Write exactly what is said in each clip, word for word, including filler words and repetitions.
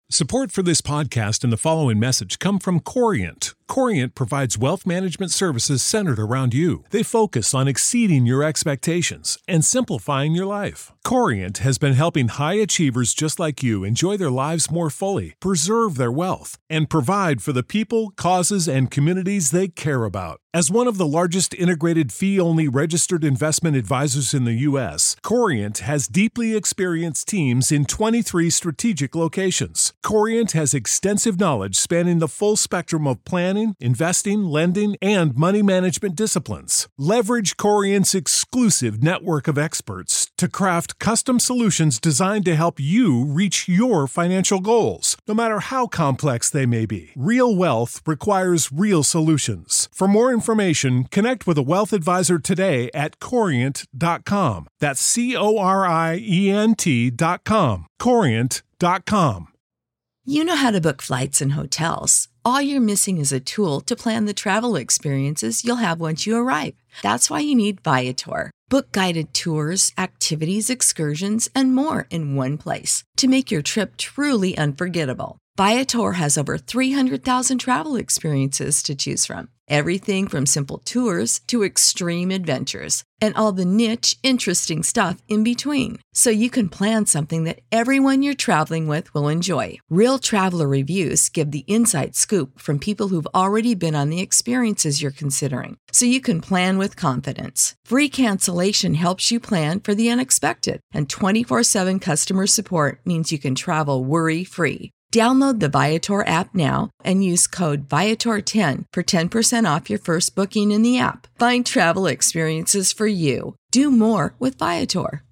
Support for this podcast and the following message come from Corient. Corient provides wealth management services centered around you. They focus on exceeding your expectations and simplifying your life. Corient has been helping high achievers just like you enjoy their lives more fully, preserve their wealth, and provide for the people, causes, and communities they care about. As one of the largest integrated fee-only registered investment advisors in the U S, Corient has deeply experienced teams in twenty-three strategic locations. Corient has extensive knowledge spanning the full spectrum of planning, investing, lending, and money management disciplines. Leverage Corient's exclusive network of experts to craft custom solutions designed to help you reach your financial goals, no matter how complex they may be. Real wealth requires real solutions. For more information, connect with a wealth advisor today at corient dot com. That's C O R I E N T dot com. corient dot com. You know how to book flights and hotels. All you're missing is a tool to plan the travel experiences you'll have once you arrive. That's why you need Viator. Book guided tours, activities, excursions, and more in one place to make your trip truly unforgettable. Viator has over three hundred thousand travel experiences to choose from. Everything from simple tours to extreme adventures and all the niche, interesting stuff in between. So you can plan something that everyone you're traveling with will enjoy. Real traveler reviews give the inside scoop from people who've already been on the experiences you're considering. So you can plan with confidence. Free cancellation helps you plan for the unexpected. And twenty-four seven customer support means you can travel worry-free. Download the Viator app now and use code Viator ten for ten percent off your first booking in the app. Find travel experiences for you. Do more with Viator.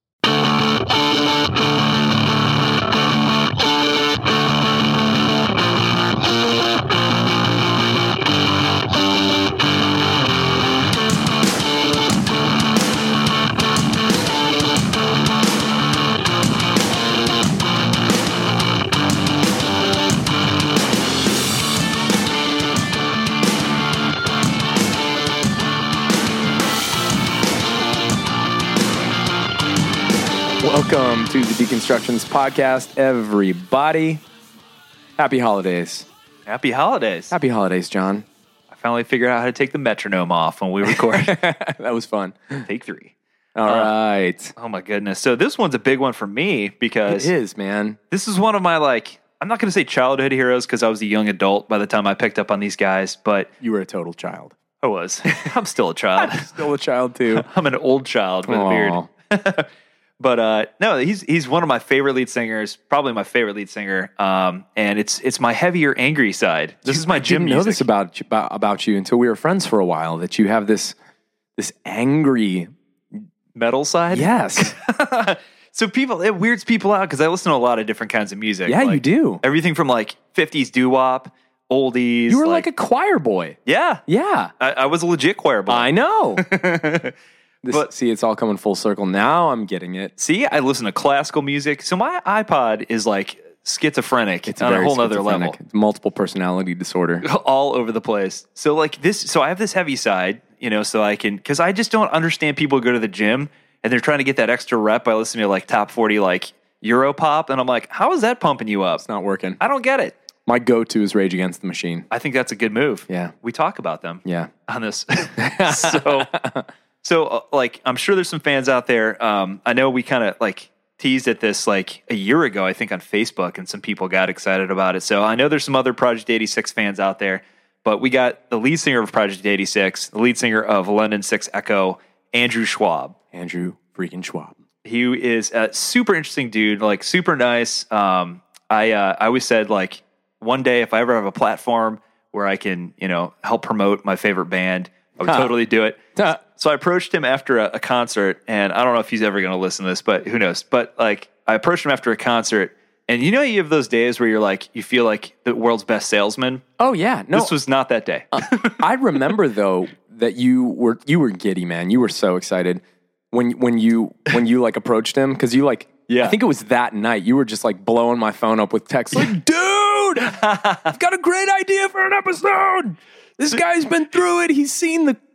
Welcome to the Deconstructions Podcast, everybody. Happy holidays. Happy holidays. Happy holidays, John. I finally figured out how to take the metronome off when we record. That was fun. Take three. All um, right. Oh, my goodness. So this one's a big one for me because... It is, man. This is one of my, like... I'm not going to say childhood heroes because I was a young adult by the time I picked up on these guys, but... You were a total child. I was. I'm still a child. I'm still a child, too. I'm an old child with Aww. a beard. But uh, no, he's he's one of my favorite lead singers, probably my favorite lead singer, um, and it's it's my heavier, angry side. This you, is my I gym didn't know music. this about, about about you until we were friends for a while, that you have this this angry metal side. Yes. So people, it weirds people out because I listen to a lot of different kinds of music. Yeah, like you do. Everything from like fifties doo-wop, oldies. You were like, like a choir boy. Yeah. Yeah. I, I was a legit choir boy. I know. This, but see, it's all coming full circle. Now I'm getting it. See, I listen to classical music. So my iPod is like schizophrenic. It's on a whole nother level. It's multiple personality disorder. All over the place. So like this, so I have this heavy side, you know, so I can, because I just don't understand people who go to the gym and they're trying to get that extra rep by listening to like top forty, like Europop. And I'm like, how is that pumping you up? It's not working. I don't get it. My go-to is Rage Against the Machine. I think that's a good move. Yeah. We talk about them. Yeah. On this. so... So, uh, like, I'm sure there's some fans out there. Um, I know we kind of, like, teased at this, like, a year ago, I think, on Facebook, and some people got excited about it. So, I know there's some other Project eighty-six fans out there, but we got the lead singer of Project eighty-six, the lead singer of London Six Echo, Andrew Schwab. Andrew freaking Schwab. He is a super interesting dude, like, super nice. Um, I, uh, I always said, like, one day, if I ever have a platform where I can, you know, help promote my favorite band, I would huh. totally do it. Huh. So I approached him after a, a concert, and I don't know if he's ever going to listen to this, but who knows? But like, I approached him after a concert, and you know, you have those days where you're like, you feel like the world's best salesman. Oh yeah, no, this was not that day. uh, I remember though that you were you were giddy, man. You were so excited when when you when you like approached him because you like yeah. I think it was that night. You were just like blowing my phone up with texts like, dude, I've got a great idea for an episode. This guy's been through it. He's seen the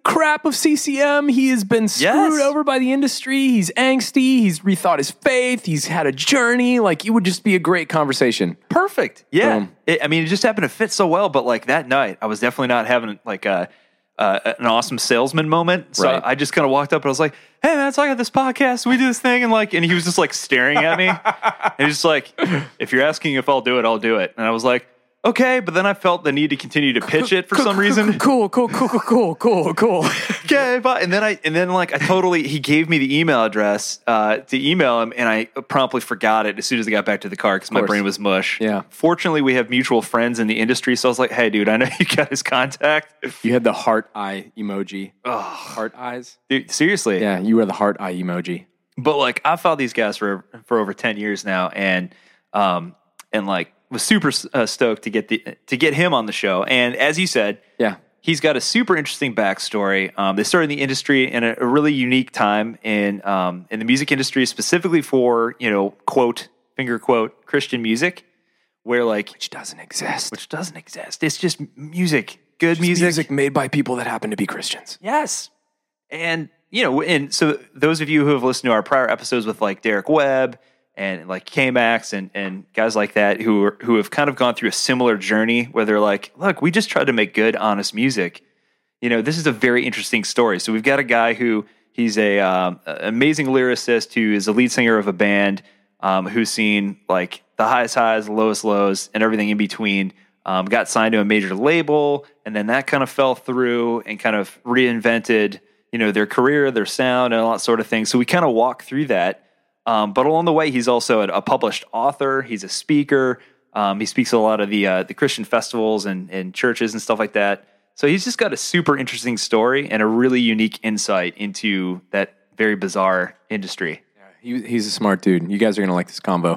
crap of C C M. He has been screwed Yes. over by the industry. He's angsty. He's rethought his faith. He's had a journey. Like, it would just be a great conversation. Perfect. Yeah. Boom. It, I mean, it just happened to fit so well. But like that night, I was definitely not having like a uh, an awesome salesman moment. So Right. I just kind of walked up and I was like, "Hey man, so I got this podcast. We do this thing," and like, and he was just like staring at me. And he's just like, "If you're asking if I'll do it, I'll do it." And I was like, "Okay," but then I felt the need to continue to pitch it for some reason. Cool, cool, cool, cool, cool, cool, cool. Okay, but and then I and then like I totally he gave me the email address uh, to email him, and I promptly forgot it as soon as I got back to the car because my course. brain was mush. Yeah. Fortunately, we have mutual friends in the industry, so I was like, "Hey, dude, I know you got his contact." You had the heart eye emoji. Oh, heart eyes. Dude, seriously, Yeah, you were the heart eye emoji. But like I've followed these guys for for over ten years now, and um and like was super uh, stoked to get the to get him on the show. And as you said, Yeah. he's got a super interesting backstory. Um, they started in the industry in a, a really unique time in um, in the music industry, specifically for, you know, quote, finger quote, Christian music, where like Which doesn't exist. which doesn't exist. It's just music, good Just music. music made by people that happen to be Christians. Yes. And, you know, and so those of you who have listened to our prior episodes with like Derek Webb and like K-Max and, and guys like that who are, who have kind of gone through a similar journey where they're like, look, we just tried to make good, honest music. You know, this is a very interesting story. So we've got a guy who he's a um, amazing lyricist who is a lead singer of a band um, who's seen like the highest highs, the lowest lows, and everything in between. Um, got signed to a major label, and then that kind of fell through and kind of reinvented, you know, their career, their sound, and all that sort of thing. So we kind of walk through that. Um, but along the way, he's also a, a published author. He's a speaker. Um, he speaks at a lot of the uh, the Christian festivals and, and churches and stuff like that. So he's just got a super interesting story and a really unique insight into that very bizarre industry. He, he's a smart dude. You guys are going to like this combo.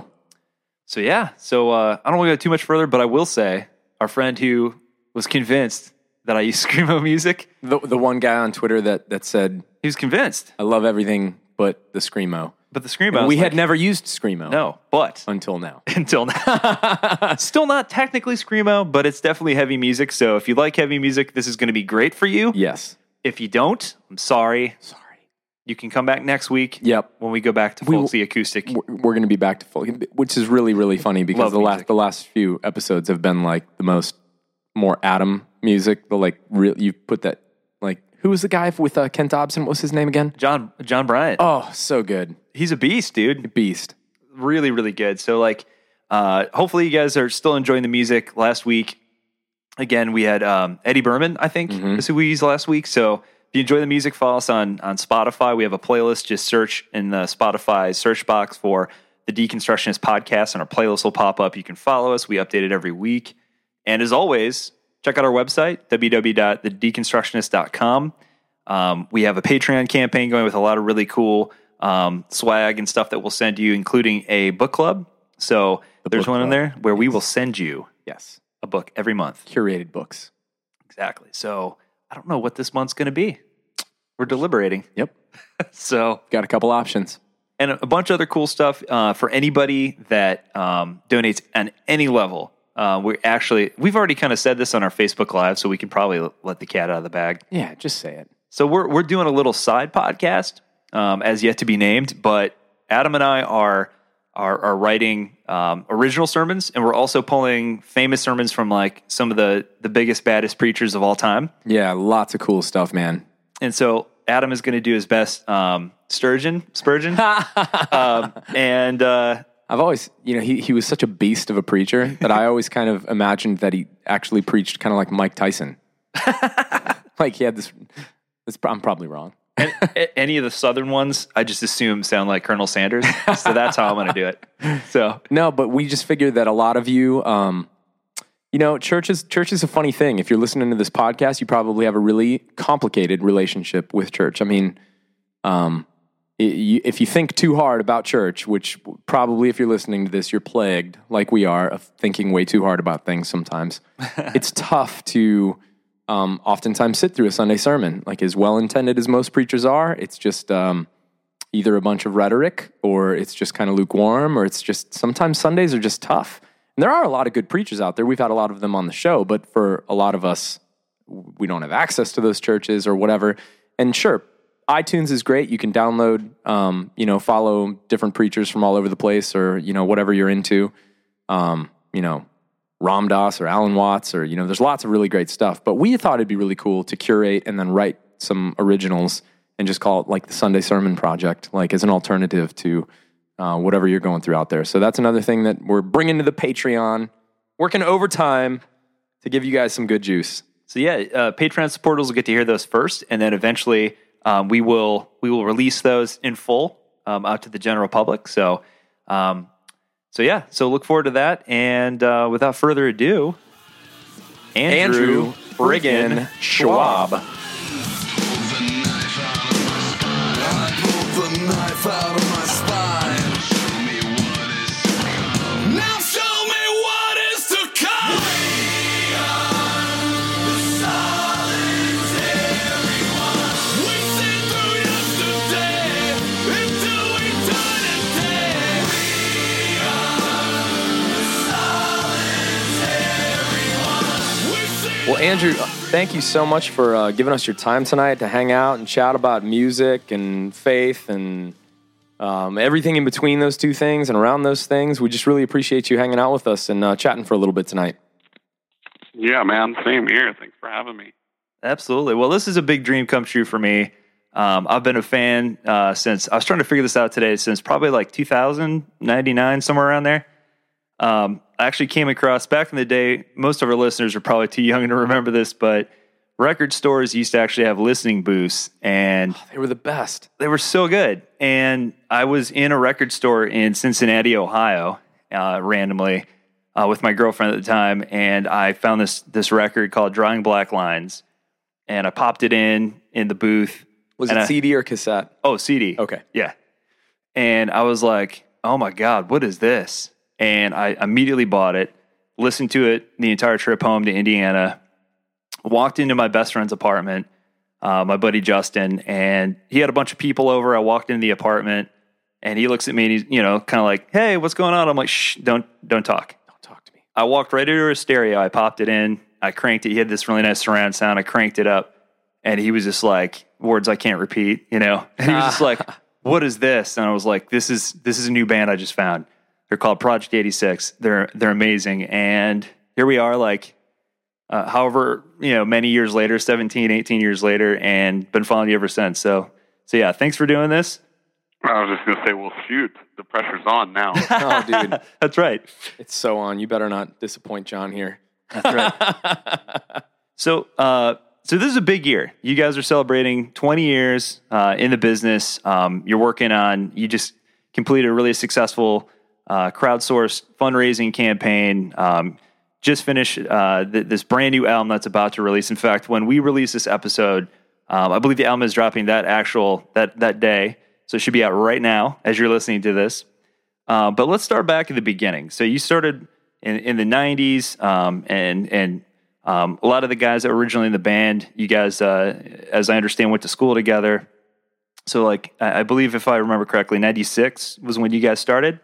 So yeah, so uh, I don't want to go too much further, but I will say our friend who was convinced that I use Screamo music, The the one guy on Twitter that, that said, he was convinced. I love everything but the Screamo. But the Screamo, And we was had like, never used Screamo. no, but Until now. until now. Still not technically Screamo, but it's definitely heavy music. So if you like heavy music, this is going to be great for you. Yes. If you don't, I'm sorry. Sorry. You can come back next week. Yep. When we go back to We will- folksy acoustic. We're, we're going to be back to full, which is really, really funny because Love the last music. the last few episodes have been like the most more Adam music. The like real you put that like who was the guy with uh, Ken Dobson? What was his name again? John John Bryant. Oh, so good, He's a beast, dude. beast. Really, really good. So like, uh, hopefully you guys are still enjoying the music. Last week, again, we had um, Eddie Berman, I think, Mm-hmm. is who we used last week. So if you enjoy the music, follow us on, on Spotify. We have a playlist. Just search in the Spotify search box for the Deconstructionist podcast, and our playlist will pop up. You can follow us. We update it every week. And as always, check out our website, w w w dot the deconstructionist dot com. Um, we have a Patreon campaign going with a lot of really cool um, swag and stuff that we'll send you, including a book club. So there's book one in club. there where we will send you Yes, a book every month. curated books. Exactly. So I don't know what this month's going to be. We're deliberating. Yep, So, got a couple options. and a bunch of other cool stuff uh, for anybody that um, donates on any level. Uh, we actually, we've already kind of said this on our Facebook Live, so we can probably let the cat out of the bag. Yeah, just say it. So we're we're doing a little side podcast, um, as yet to be named, but Adam and I are are, are writing um, original sermons, and we're also pulling famous sermons from like some of the the biggest, baddest preachers of all time. Yeah, lots of cool stuff, man. And so Adam is going to do his best um, Sturgeon, Spurgeon, um, and uh, I've always, you know, he, he was such a beast of a preacher that I always kind of imagined that he actually preached kind of like Mike Tyson. Like he had this, this, I'm probably wrong. and, a- any of the Southern ones, I just assume sound like Colonel Sanders. So that's how I'm going to do it. So No, but we just figured that a lot of you, um, you know, church is, church is a funny thing. If you're listening to this podcast, you probably have a really complicated relationship with church. I mean, um, i- you, if you think too hard about church, which probably if you're listening to this, you're plagued like we are of thinking way too hard about things sometimes. It's tough to um, oftentimes sit through a Sunday sermon. Like as well-intended as most preachers are, it's just um, either a bunch of rhetoric or it's just kind of lukewarm or it's just sometimes Sundays are just tough. And there are a lot of good preachers out there. We've had a lot of them on the show, but for a lot of us, we don't have access to those churches or whatever. And sure, iTunes is great. You can download, um, you know, follow different preachers from all over the place, or, you know, whatever you're into, um, you know, Ram Dass or Alan Watts, or, you know, there's lots of really great stuff. But we thought it'd be really cool to curate and then write some originals and just call it like the Sunday Sermon Project, like as an alternative to uh, whatever you're going through out there. So that's another thing that we're bringing to the Patreon, working overtime to give you guys some good juice. So yeah, uh, Patreon supporters will get to hear those first, and then eventually um, we will we will release those in full um, out to the general public. So, um, so yeah, so look forward to that. And uh, without further ado, Andrew, Andrew friggin' Schwab. Out of my spine. Show me what is to come. Now show me what is to come. We are the solitary ones. We see through yesterday into eternity. We are the solitary ones. We see. Well, Andrew, thank you so much for uh, giving us your time tonight to hang out and chat about music and faith and Um, everything in between those two things and around those things. We just really appreciate you hanging out with us and uh, chatting for a little bit tonight. Yeah, man. Same here. Thanks for having me. Absolutely. Well, this is a big dream come true for me. Um, I've been a fan uh, since, I was trying to figure this out today, since probably like two thousand, ninety-nine, somewhere around there. Um, I actually came across, back in the day, most of our listeners are probably too young to remember this, but record stores used to actually have listening booths, and oh, they were the best. They were so good. And I was in a record store in Cincinnati, Ohio, uh, randomly uh, with my girlfriend at the time, and I found this this record called Drawing Black Lines, and I popped it in in the booth. Was it I, C D or cassette? Oh, C D. Okay. Yeah. And I was like, oh my God, what is this? And I immediately bought it, listened to it the entire trip home to Indiana, walked into my best friend's apartment, uh, my buddy Justin, and he had a bunch of people over. I walked into the apartment, and he looks at me, and he's, you know, kind of like, hey, what's going on? I'm like, shh, don't, don't talk. Don't talk to me. I walked right into his stereo. I popped it in. I cranked it. He had this really nice surround sound. I cranked it up, and he was just like, words I can't repeat, you know? And he was just like, what is this? And I was like, this is, this is a new band I just found. They're called Project eighty-six. They're, they're amazing. And here we are, like, Uh, however, you know, many years later, seventeen, eighteen years later, and been following you ever since. So, so yeah, thanks for doing this. I was just going to say, well, shoot, the pressure's on now. Oh, dude. That's right. It's so on. You better not disappoint John here. That's right. so, uh, so this is a big year. You guys are celebrating twenty years uh, in the business. Um, you're working on, you just completed a really successful uh, crowdsourced fundraising campaign. Um, just finished uh, th- this brand new album that's about to release. In fact, when we release this episode, um, I believe the album is dropping that actual, that, that day. So it should be out right now as you're listening to this. Uh, but let's start back at the beginning. So you started in, in the nineties, um, and, and um, a lot of the guys that were originally in the band, you guys, uh, as I understand, went to school together. So like, I, I believe if I remember correctly, ninety-six was when you guys started.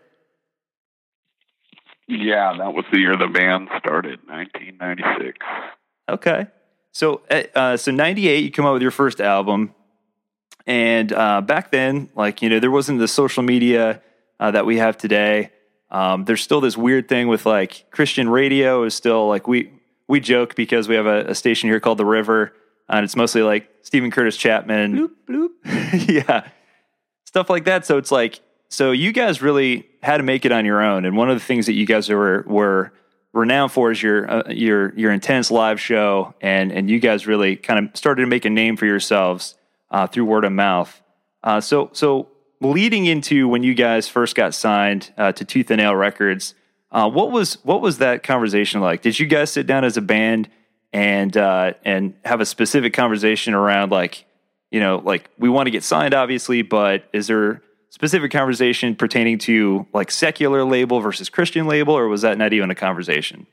Yeah, that was the year the band started, nineteen ninety-six. Okay. So, uh, so ninety-eight, you come out with your first album. And uh, back then, like, you know, there wasn't the social media uh, that we have today. Um, there's still this weird thing with, like, Christian radio is still, like, we we joke because we have a, a station here called The River, and it's mostly, like, Stephen Curtis Chapman. Bloop, bloop. Yeah. Stuff like that. So it's like, so you guys really had to make it on your own, and one of the things that you guys were were renowned for is your uh, your your intense live show, and and you guys really kind of started to make a name for yourselves uh, through word of mouth. Uh, so so leading into when you guys first got signed uh, to Tooth and Nail Records, uh, what was what was that conversation like? Did you guys sit down as a band and uh, and have a specific conversation around, like, you know, like, we want to get signed, obviously, but is there specific conversation pertaining to, like, secular label versus Christian label, or was that not even a conversation?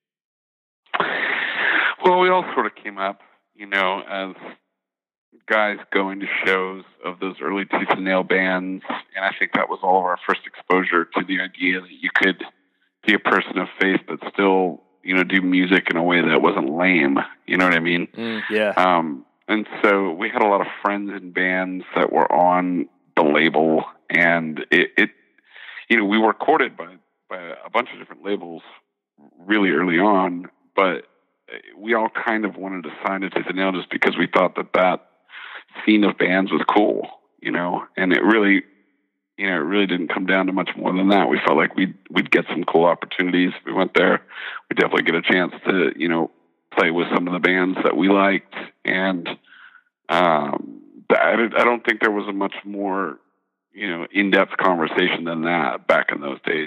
Well, we all sort of came up, you know, as guys going to shows of those early Tooth and Nail bands, and I think that was all of our first exposure to the idea that you could be a person of faith but still you know, do music in a way that wasn't lame. You know what I mean? Mm, yeah. Um, and so we had a lot of friends in bands that were on the label, and it, it you know, we were courted by, by a bunch of different labels really early on, but we all kind of wanted to sign to Tooth and Nail just because we thought that that scene of bands was cool, you know, and it really, you know, it really didn't come down to much more than that. We felt like we'd, we'd get some cool opportunities. If we went there, we'd definitely get a chance to, you know, play with some of the bands that we liked. And, um, I don't think there was a much more, you know, in-depth conversation than that back in those days.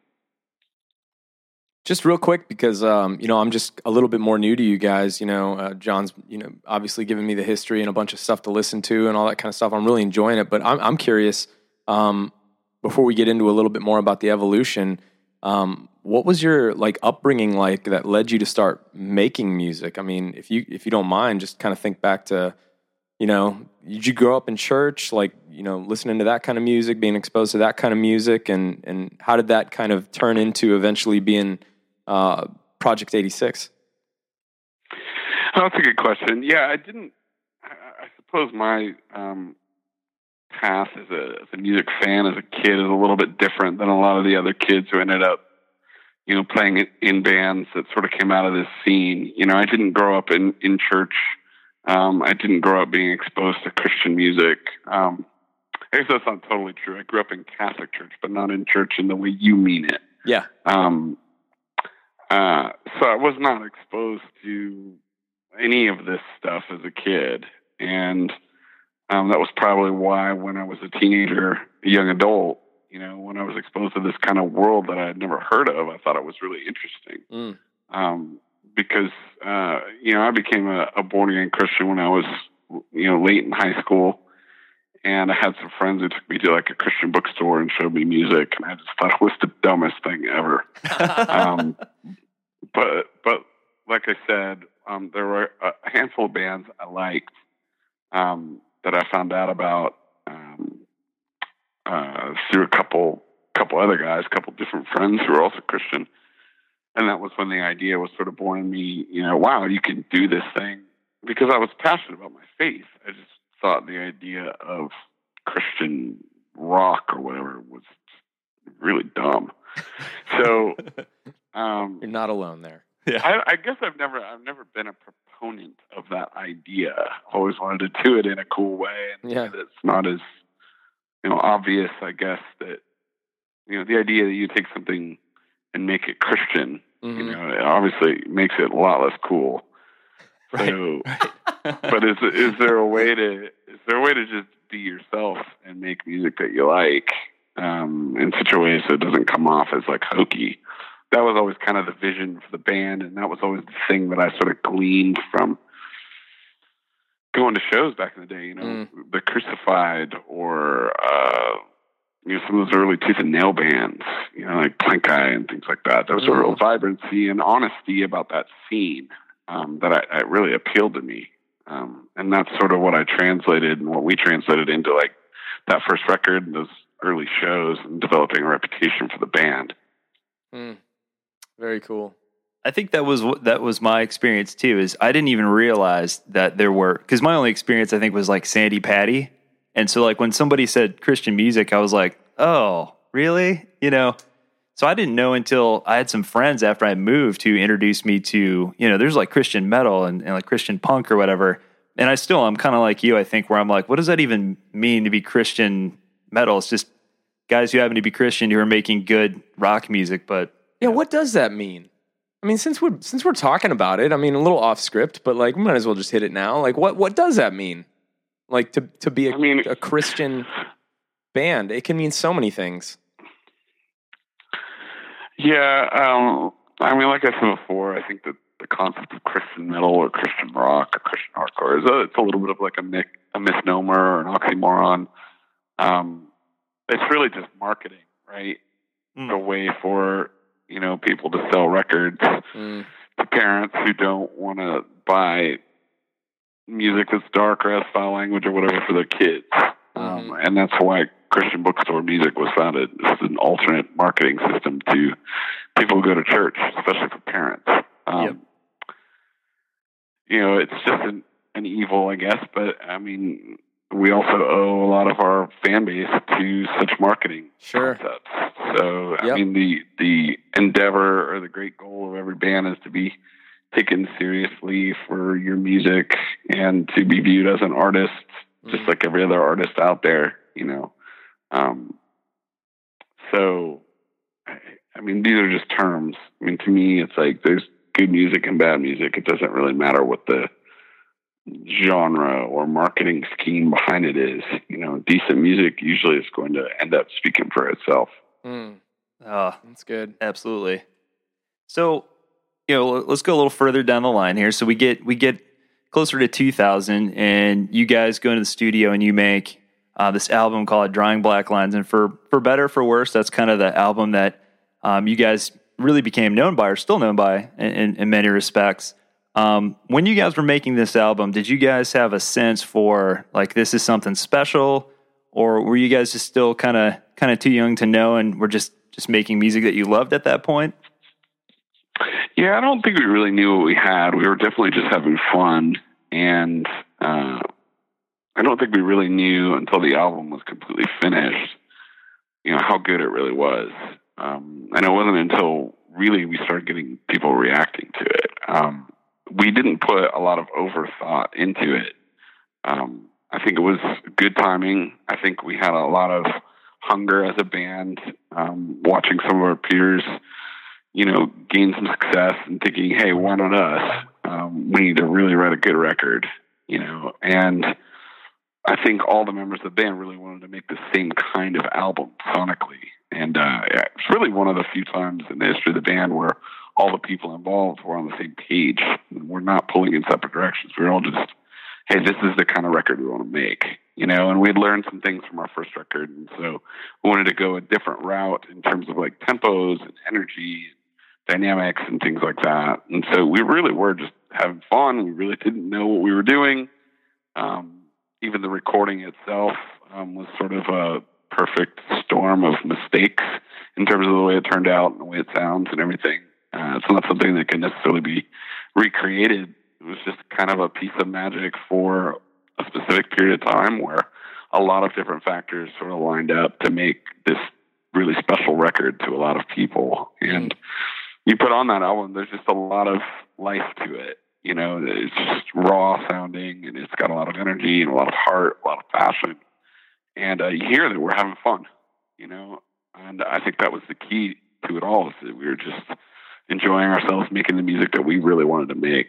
Just real quick, because, um, you know, I'm just a little bit more new to you guys. You know, uh, John's, you know, obviously giving me the history and a bunch of stuff to listen to and all that kind of stuff. I'm really enjoying it, but I'm, I'm curious, um, before we get into a little bit more about the evolution, um, what was your, like, upbringing like that led you to start making music? I mean, if you, if you don't mind, just kind of think back to, you know, did you grow up in church, like, you know, listening to that kind of music, being exposed to that kind of music, and, and how did that kind of turn into eventually being uh, Project eighty-six? Oh, that's a good question. Yeah, I didn't, I, I suppose my um, path as a, as a music fan as a kid is a little bit different than a lot of the other kids who ended up, you know, playing in bands that sort of came out of this scene. You know, I didn't grow up in, in church. Um, I didn't grow up being exposed to Christian music. Um, I guess that's not totally true. I grew up in Catholic church, but not in church in the way you mean it. Yeah. Um, uh, so I was not exposed to any of this stuff as a kid. And um, that was probably why when I was a teenager, a young adult, you know, when I was exposed to this kind of world that I had never heard of, I thought it was really interesting. Mm. Um, because, uh, you know, I became a, a born-again Christian when I was, you know, late in high school. And I had some friends who took me to like a Christian bookstore and showed me music. And I just thought it was the dumbest thing ever. um, but, but like I said, um, there were a handful of bands I liked, um, that I found out about, um, uh, through a couple, couple other guys, a couple different friends who were also Christian. And that was when the idea was sort of born in me, you know, wow, you can do this thing. Because I was passionate about my faith. I just thought the idea of Christian rock or whatever was really dumb. So um, you're not alone there. Yeah. I, I guess I've never, I've never been a proponent of that idea. Always wanted to do it in a cool way, and yeah, it's not as, you know, obvious. I guess that, you know, the idea that you take something and make it Christian, mm-hmm. you know, it obviously makes it a lot less cool. Right. So, but is is there a way to is there a way to just be yourself and make music that you like, um, in such a way so it doesn't come off as like hokey? That was always kind of the vision for the band, and that was always the thing that I sort of gleaned from going to shows back in the day. You know, mm. the Crucified, or uh, you know, some of those early Tooth and Nail bands, you know, like Plank Eye and things like that. There was mm. a real vibrancy and honesty about that scene. Um, that I, I really appealed to me. Um, and that's sort of what I translated and what we translated into like that first record and those early shows and developing a reputation for the band. Mm. Very cool. I think that was that was my experience too, is I didn't even realize that there were, because my only experience I think was like Sandy Patty. And so like when somebody said Christian music, I was like, oh, really? You know? So I didn't know until I had some friends after I moved who introduced me to, you know, there's like Christian metal and, and like Christian punk or whatever. And I still, I'm kind of like you, I think, where I'm like, what does that even mean to be Christian metal? It's just guys who happen to be Christian who are making good rock music. But yeah, what does that mean? I mean, since we're, since we're talking about it, I mean, a little off script, but like, we might as well just hit it now. Like, what, what does that mean? Like to, to be a, I mean, a Christian band, it can mean so many things. Yeah, um, I mean, like I said before, I think that the concept of Christian metal or Christian rock or Christian hardcore is a, it's a little bit of like a, mic, a misnomer or an oxymoron. Um, it's really just marketing, right? Mm. A way for, you know, people to sell records mm. to parents who don't want to buy music that's dark or has foul language or whatever for their kids. Mm. Um, and that's why Christian bookstore music was founded. It's an alternate marketing system to people who go to church, especially for parents. you know, it's just an, an evil, I guess. But I mean, we also owe a lot of our fan base to such marketing Sure. concepts. So, Yep. I mean, the the endeavor or the great goal of every band is to be taken seriously for your music and to be viewed as an artist, just Mm. like every other artist out there, you know. Um, so, I, I mean, these are just terms. I mean, to me, it's like there's good music and bad music. It doesn't really matter what the genre or marketing scheme behind it is. You know, decent music usually is going to end up speaking for itself. Mm. Oh, That's good. absolutely. So, you know, let's go a little further down the line here. So we get we get closer to two thousand, and you guys go into the studio and you make uh, this album called Drawing Black Lines. And for for better, for worse, that's kind of the album that um, you guys really became known by, or still known by, in, in, in many respects. Um, when you guys were making this album, did you guys have a sense for like this is something special, or were you guys just still kind of kind of too young to know, and were just just making music that you loved at that point? Yeah, I don't think we really knew what we had. We were definitely just having fun, and uh, I don't think we really knew until the album was completely finished, you know, how good it really was. Um, and it wasn't until really we started getting people reacting to it. Um, we didn't put a lot of overthought into it. Um, I think it was good timing. I think we had a lot of hunger as a band, um, watching some of our peers, you know, gain some success and thinking, hey, why not us? Um, we need to really write a good record, you know. And I think all the members of the band really wanted to make the same kind of album sonically. And uh, it's really one of the few times in the history of the band where all the people involved were on the same page. We're not pulling in separate directions. We're all just, hey, this is the kind of record we want to make, you know. And we'd learned some things from our first record, and so we wanted to go a different route in terms of like tempos and energy, dynamics, and things like that. And so we really were just having fun. We really didn't know what we were doing. Um, even the recording itself um, was sort of a perfect storm of mistakes in terms of the way it turned out and the way it sounds and everything. Uh, it's not something that can necessarily be recreated. It was just kind of a piece of magic for a specific period of time where a lot of different factors sort of lined up to make this really special record to a lot of people. And you put on that album, there's just a lot of life to it. You know, it's just raw sounding, and it's got a lot of energy and a lot of heart, a lot of passion. And uh, you hear that we're having fun, you know, and I think that was the key to it all, is that we were just enjoying ourselves making the music that we really wanted to make.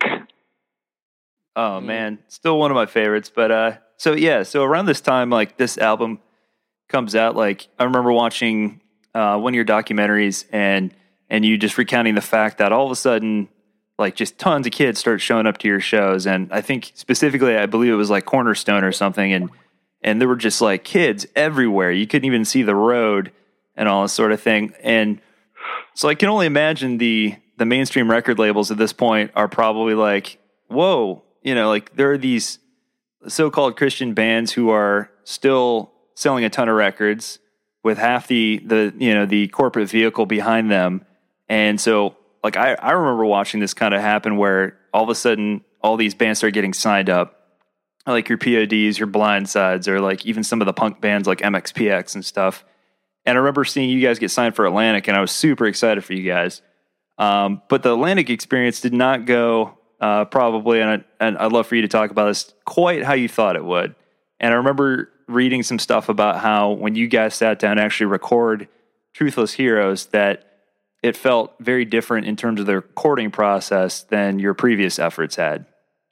Oh man, still one of my favorites. But uh, so yeah, so around this time, like this album comes out, like I remember watching uh, one of your documentaries, and and you just recounting the fact that all of a sudden, like just tons of kids start showing up to your shows, and I think specifically, I believe it was like Cornerstone or something, and and there were just like kids everywhere. You couldn't even see the road and all this sort of thing, and so I can only imagine the the mainstream record labels at this point are probably like, whoa. You know, like there are these so-called Christian bands who are still selling a ton of records with half the, the you know, the corporate vehicle behind them. And so, like, I, I remember watching this kind of happen where all of a sudden all these bands start getting signed up, like your P O Ds, your Blindsides, or like even some of the punk bands like M X P X and stuff. And I remember seeing you guys get signed for Atlantic, and I was super excited for you guys. Um, but the Atlantic experience did not go... Uh, probably, and, I, and I'd love for you to talk about this, quite how you thought it would. And I remember reading some stuff about how when you guys sat down to actually record Truthless Heroes, that it felt very different in terms of the recording process than your previous efforts had.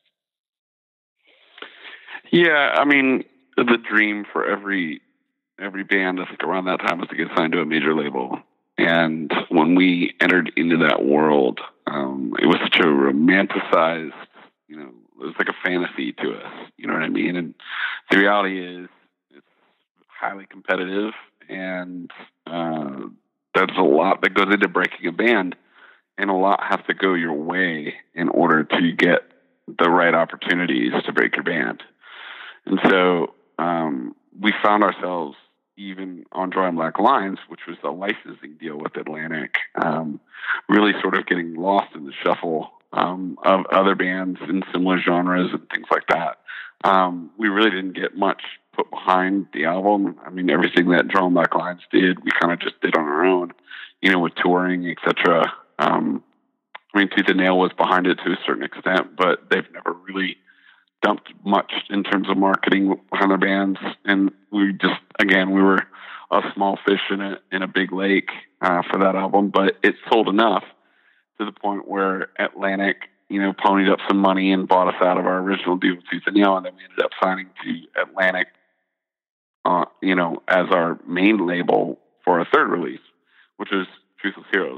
Yeah, I mean, the dream for every every band, I think around that time, was to get signed to a major label. And when we entered into that world, um, it was such a romanticized, you know, it was like a fantasy to us, you know what I mean? And the reality is it's highly competitive, and uh, there's a lot that goes into breaking a band, and a lot has to go your way in order to get the right opportunities to break your band. And so um, we found ourselves even on Drawing Black Lines, which was a licensing deal with Atlantic, um, really sort of getting lost in the shuffle um, of other bands in similar genres and things like that. Um, we really didn't get much put behind the album. I mean, everything that Drawing Black Lines did, we kind of just did on our own, you know, with touring, et cetera. Um, I mean, Tooth and Nail was behind it to a certain extent, but they've never really dumped much in terms of marketing behind their bands. And we just, again, we were a small fish in a, in a big lake uh, for that album, but it sold enough to the point where Atlantic, you know, ponied up some money and bought us out of our original deal with Tooth and Nail, and then we ended up signing to Atlantic, uh, you know, as our main label for a third release, which is Truthless Heroes.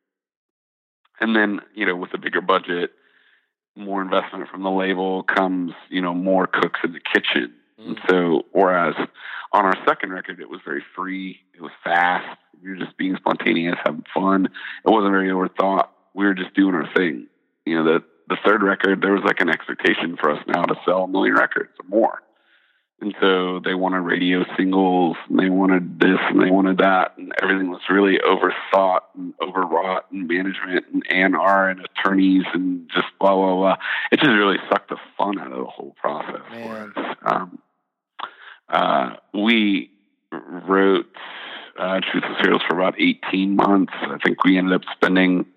And then, you know, with a bigger budget, more investment from the label comes, you know, more cooks in the kitchen. Mm. And so, whereas on our second record, it was very free, it was fast, we were just being spontaneous, having fun. It wasn't very overthought. We were just doing our thing. You know, the, the third record, there was like an expectation for us now to sell a million records or more. And so they wanted radio singles, and they wanted this, and they wanted that, and everything was really overthought and overwrought, and management and A and R and attorneys and just blah, blah, blah. It just really sucked the fun out of the whole process Man. for us. Um, uh, we wrote uh, Truthless Heroes for about eighteen months. I think we ended up spending,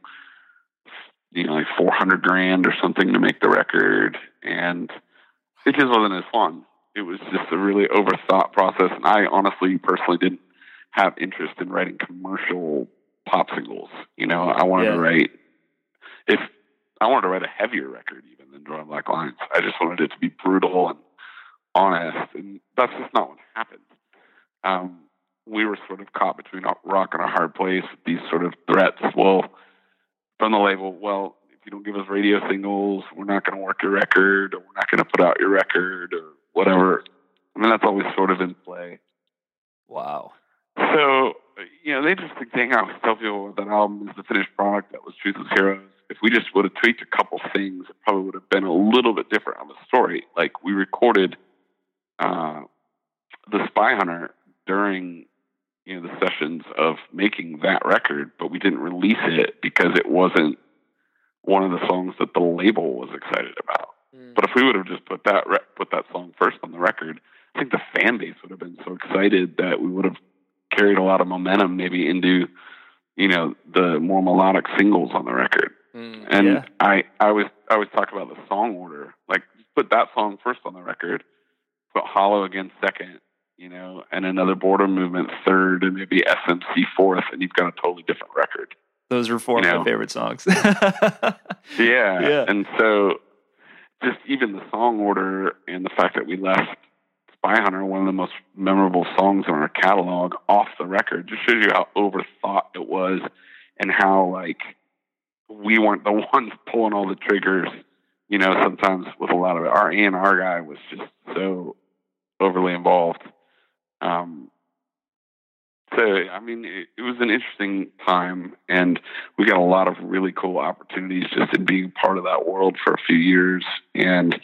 you know, like four hundred grand or something to make the record, and it just wasn't as fun. It was just a really overthought process, and I honestly, personally, didn't have interest in writing commercial pop singles. You know, I wanted Yeah. to write if I wanted to write a heavier record even than Drawing Black Lines. I just wanted it to be brutal and honest, and that's just not what happened. Um, we were sort of caught between a rock and a hard place with these sort of threats. Well, from the label, well, if you don't give us radio singles, we're not going to work your record, or we're not going to put out your record, or whatever. I mean, that's always sort of in play. Wow. So, you know, they just think, dang, I always tell people that album is the finished product. That was Truthless Heroes. If we just would have tweaked a couple things, it probably would have been a little bit different on the story. Like, we recorded uh, The Spy Hunter during, you know, the sessions of making that record, but we didn't release it because it wasn't one of the songs that the label was excited about. Mm. But if we would have just put that re- put that song first on the record, I think the fan base would have been so excited that we would have carried a lot of momentum maybe into, you know, the more melodic singles on the record. Mm, and yeah. I, I always I always talk about the song order. Like, put that song first on the record, put Hollow Again second, you know, and Another Boredom Movement third, and maybe S M C fourth, and you've got a totally different record. Those are four you of know? my favorite songs. yeah. yeah. And so just even the song order and the fact that we left Spy Hunter, one of the most memorable songs in our catalog, off the record, just shows you how overthought it was and how, like, we weren't the ones pulling all the triggers, you know, sometimes with a lot of it. Our A and R guy was just so overly involved. Um, so, I mean, it, it was an interesting time, and we got a lot of really cool opportunities just in being part of that world for a few years. And,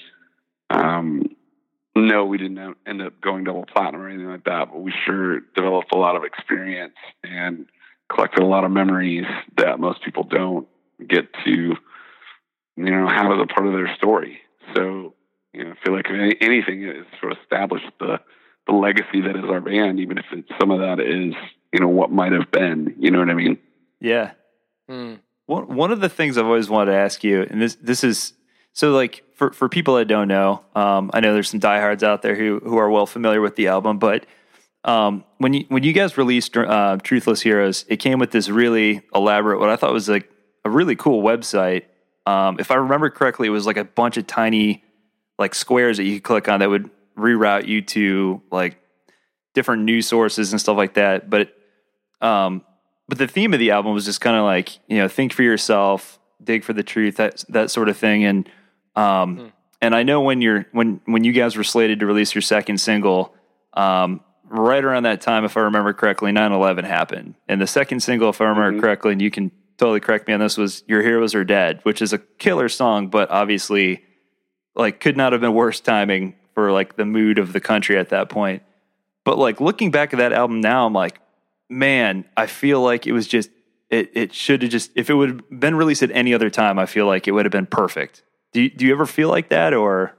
um, no, we didn't end up going double platinum or anything like that, but we sure developed a lot of experience and collected a lot of memories that most people don't get to, you know, have as a part of their story. So, you know, I feel like if anything, it's sort of established the, the legacy that is our band, even if it's, some of that is, you know, what might have been, you know what I mean? Yeah. Hmm. One, one of the things I've always wanted to ask you, and this, this is, so like for, for people that don't know, um, I know there's some diehards out there who, who are well familiar with the album, but um, when you, when you guys released uh, Truthless Heroes, it came with this really elaborate, what I thought was like a really cool website. Um, if I remember correctly, it was like a bunch of tiny like squares that you could click on that would reroute you to like different news sources and stuff like that. But, um, but the theme of the album was just kind of like, you know, think for yourself, dig for the truth, that, that sort of thing. And, um, hmm. and I know when you're, when, when you guys were slated to release your second single, um, right around that time, if I remember correctly, nine eleven happened. And the second single, if I remember mm-hmm. correctly, and you can totally correct me on this, was Your Heroes Are Dead, which is a killer song, but obviously like could not have been worse timing for like the mood of the country at that point. But like looking back at that album now, I'm like, man, I feel like it was just it it should have just, if it would have been released at any other time, I feel like it would have been perfect. Do you, do you ever feel like that, or?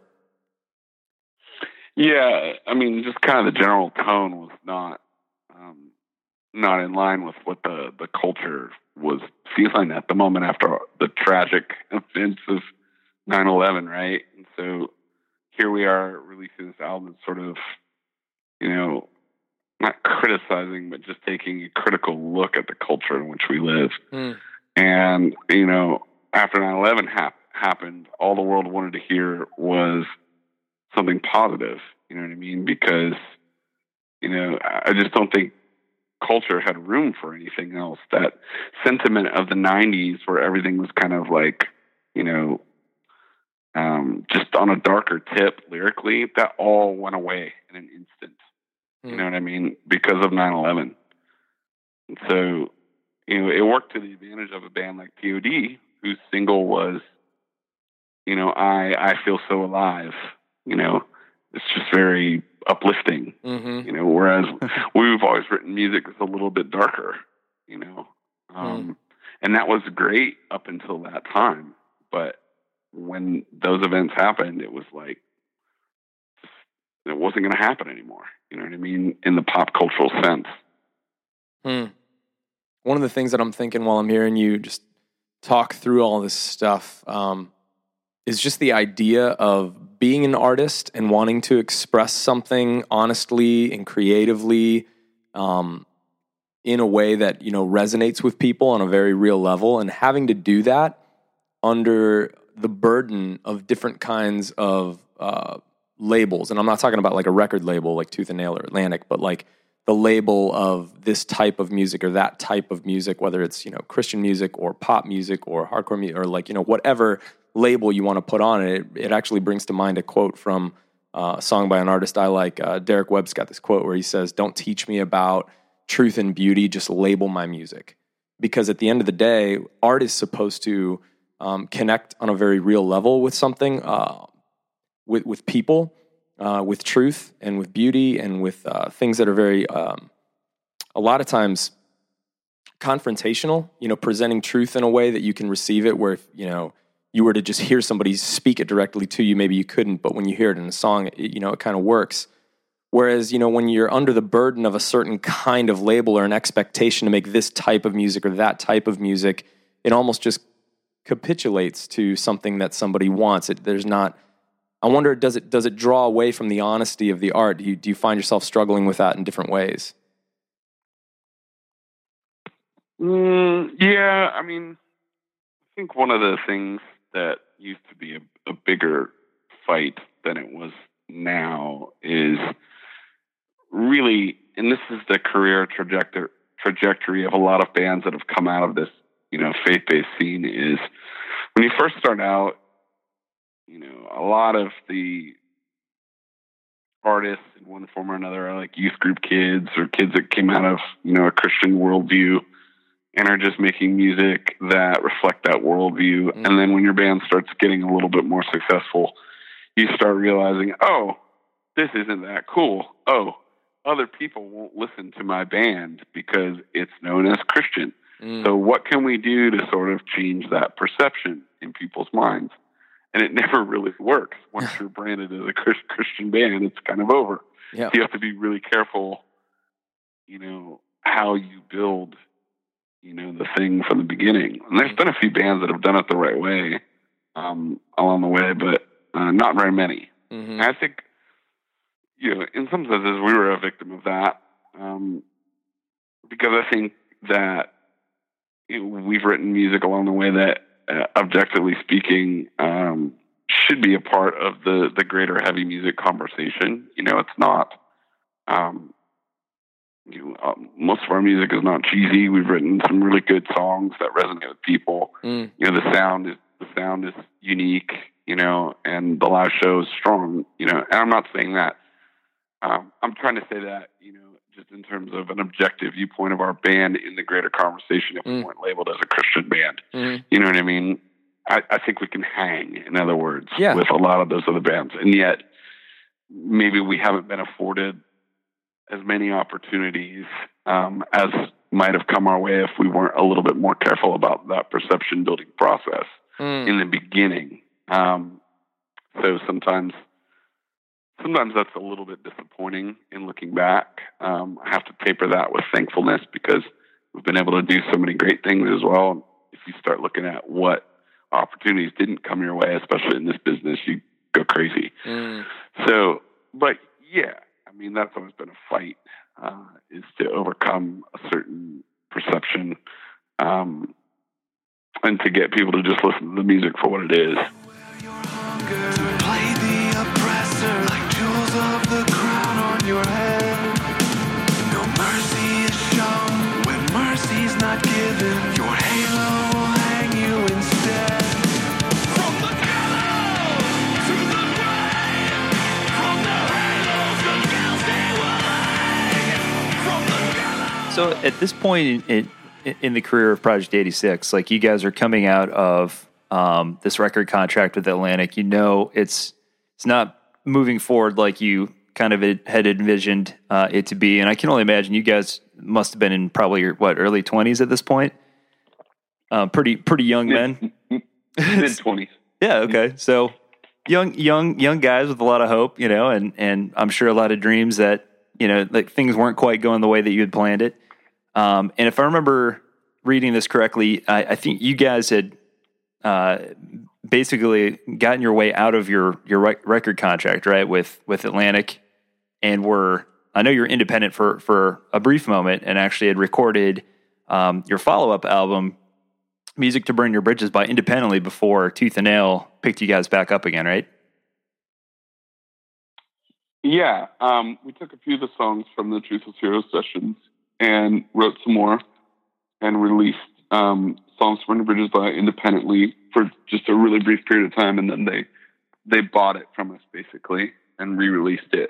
Yeah, I mean, just kind of the general tone was not um, not in line with what the, the culture was feeling at the moment after the tragic events of nine eleven, right? And so here we are releasing this album, sort of, you know, not criticizing, but just taking a critical look at the culture in which we live. Mm. And, you know, after nine eleven hap- happened, all the world wanted to hear was something positive. You know what I mean? Because, you know, I just don't think culture had room for anything else. That sentiment of the nineties where everything was kind of like, you know, um, just on a darker tip lyrically, that all went away in an instant. Mm. You know what I mean? Because of nine eleven. And so, you know, it worked to the advantage of a band like P O D, whose single was, you know, I, I Feel So Alive. You know, it's just very uplifting, mm-hmm. you know, whereas we've always written music that's a little bit darker, you know, um, mm. and that was great up until that time. But when those events happened, it was like, it wasn't going to happen anymore. You know what I mean? In the pop cultural sense. Hmm. One of the things that I'm thinking while I'm hearing you just talk through all this stuff, um, is just the idea of being an artist and wanting to express something honestly and creatively, um, in a way that, you know, resonates with people on a very real level, and having to do that under the burden of different kinds of uh, labels. And I'm not talking about like a record label like Tooth and Nail or Atlantic, but like the label of this type of music or that type of music, whether it's, you know, Christian music or pop music or hardcore music or like, you know, whatever label you want to put on it. It, it actually brings to mind a quote from uh, a song by an artist I like. Uh, Derek Webb's got this quote where he says, "Don't teach me about truth and beauty, just label my music." Because at the end of the day, art is supposed to um, connect on a very real level with something, uh, with, with people, uh, with truth and with beauty and with uh, things that are very, um, a lot of times, confrontational, you know, presenting truth in a way that you can receive it, where, if, you know, you were to just hear somebody speak it directly to you, maybe you couldn't, but when you hear it in a song, it, you know, it kind of works. Whereas, you know, when you're under the burden of a certain kind of label or an expectation to make this type of music or that type of music, it almost just capitulates to something that somebody wants. It, there's not, I wonder, does it, does it draw away from the honesty of the art? Do you, do you find yourself struggling with that in different ways? Mm, yeah, I mean, I think one of the things that used to be a, a bigger fight than it was now is really, and this is the career trajectory trajectory of a lot of bands that have come out of this, you know, faith-based scene, is when you first start out, you know, a lot of the artists in one form or another are like youth group kids or kids that came out of, you know, a Christian worldview and are just making music that reflect that worldview. Mm. And then when your band starts getting a little bit more successful, you start realizing, oh, this isn't that cool. Oh, other people won't listen to my band because it's known as Christian. Mm. So what can we do to sort of change that perception in people's minds? And it never really works. Once you're branded as a Christian band, it's kind of over. Yep. You have to be really careful, you know, how you build, you know, the thing from the beginning. And there's been a few bands that have done it the right way um, along the way, but uh, not very many. Mm-hmm. And I think, you know, in some senses, we were a victim of that um, because I think that, you know, we've written music along the way that, uh, objectively speaking, um, should be a part of the, the greater heavy music conversation. You know, it's not, um, you know, uh, most of our music is not cheesy. We've written some really good songs that resonate with people. Mm. You know, the sound is, the sound is unique, you know, and the live show is strong, you know, and I'm not saying that. Um, I'm trying to say that, you know, just in terms of an objective viewpoint of our band in the greater conversation, if mm. we weren't labeled as a Christian band, mm. you know what I mean? I, I think we can hang, in other words, yeah. with a lot of those other bands. And yet maybe we haven't been afforded as many opportunities um, as might have come our way if we weren't a little bit more careful about that perception building process mm. in the beginning. Um, so sometimes, sometimes that's a little bit disappointing in looking back. Um, I have to taper that with thankfulness because we've been able to do so many great things as well. If you start looking at what opportunities didn't come your way, especially in this business, you go crazy. Mm. So, but yeah, I mean, that's always been a fight, uh, is to overcome a certain perception, um, and to get people to just listen to the music for what it is. Play the oppressor like jewels of the crown on your head. No mercy is shown when mercy's not given. Your halo will hang you instead. From the gallows to the grave, from the halos the gals they will hang. From the gallows. So at this point in, in, in the career of Project eighty-six, like you guys are coming out of um, this record contract with Atlantic. You know, it's it's not moving forward like you kind of had envisioned uh, it to be. And I can only imagine you guys must have been in probably your, what, early twenties at this point? Uh, pretty pretty young men. Mid twenties. Yeah, okay. So young young young guys with a lot of hope, you know, and and I'm sure a lot of dreams that, you know, like things weren't quite going the way that you had planned it. Um, and if I remember reading this correctly, I, I think you guys had uh, basically gotten your way out of your your rec- record contract, right, with with Atlantic, and were, I know you're independent for for a brief moment, and actually had recorded um, your follow up album, Music to Burn Your Bridges, by independently before Tooth and Nail picked you guys back up again, right? Yeah, um, we took a few of the songs from the Truthless Heroes sessions and wrote some more and released um, Songs to Burn Your Bridges by independently for just a really brief period of time, and then they they bought it from us basically and re-released it.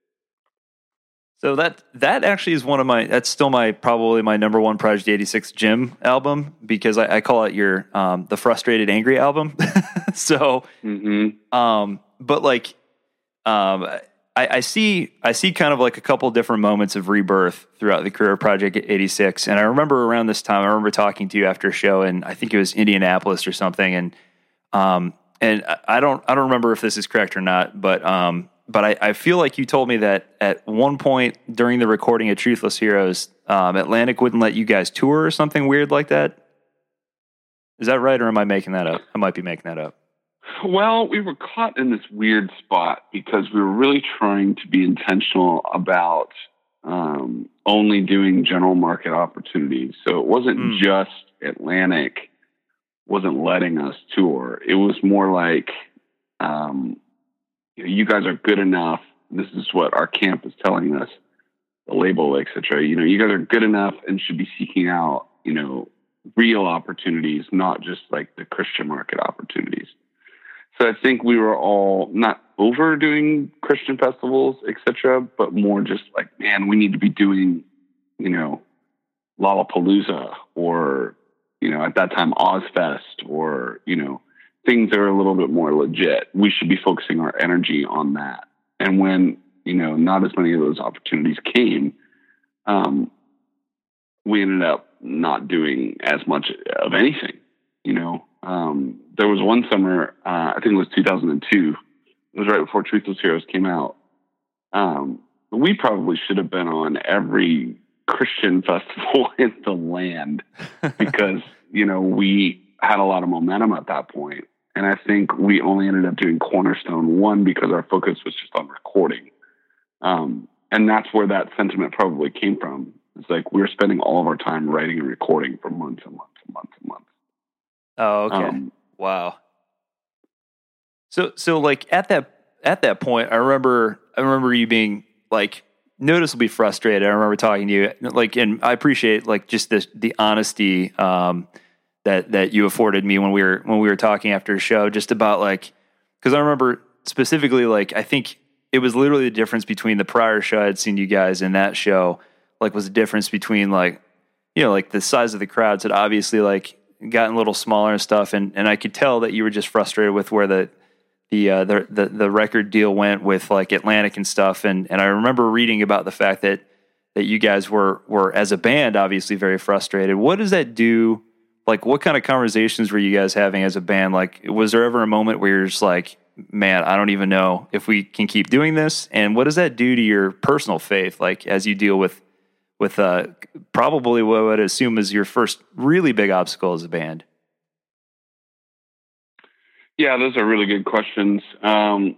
So that that actually is one of my, that's still my, probably my number one Project eighty-six Jim album, because I, I call it your, um, the Frustrated Angry album. so, mm-hmm. um, but like, um, I, I see, I see kind of like a couple different moments of rebirth throughout the career of Project eighty-six. And I remember around this time, I remember talking to you after a show, and I think it was Indianapolis or something. And, um, and I don't, I don't remember if this is correct or not, but, um, But I, I feel like you told me that at one point during the recording of Truthless Heroes, um, Atlantic wouldn't let you guys tour or something weird like that. Is that right, or am I making that up? I might be making that up. Well, we were caught in this weird spot because we were really trying to be intentional about um, only doing general market opportunities. So it wasn't mm. just Atlantic wasn't letting us tour. It was more like... Um, you guys are good enough. This is what our camp is telling us, the label, et cetera. You know, you guys are good enough and should be seeking out, you know, real opportunities, not just like the Christian market opportunities. So I think we were all not overdoing Christian festivals, et cetera, but more just like, man, we need to be doing, you know, Lollapalooza or, you know, at that time, Ozfest or, you know, things that are a little bit more legit. We should be focusing our energy on that. And when, you know, not as many of those opportunities came, um, we ended up not doing as much of anything, you know. Um, there was one summer, uh, I think it was two thousand two. It was right before Truthless Heroes came out. Um, we probably should have been on every Christian festival in the land because, you know, we had a lot of momentum at that point. And I think we only ended up doing Cornerstone one because our focus was just on recording. Um, and that's where that sentiment probably came from. It's like we were spending all of our time writing and recording for months and months and months and months. Oh, okay. Um, wow. So, so like at that, at that point, I remember, I remember you being like noticeably frustrated. I remember talking to you like, and I appreciate like just the, the honesty, um, that, that you afforded me when we were, when we were talking after a show, just about like, cause I remember specifically, like, I think it was literally the difference between the prior show I'd seen you guys and that show, like was the difference between like, you know, like the size of the crowds had obviously like gotten a little smaller and stuff. And, and I could tell that you were just frustrated with where the, the, uh, the, the, the record deal went with like Atlantic and stuff. And, and I remember reading about the fact that that you guys were were as a band obviously very frustrated. What does that do? Like, what kind of conversations were you guys having as a band? Like, was there ever a moment where you're just like, man, I don't even know if we can keep doing this? And what does that do to your personal faith? Like, as you deal with, with uh, probably what I would assume is your first really big obstacle as a band? Yeah, those are really good questions. Um,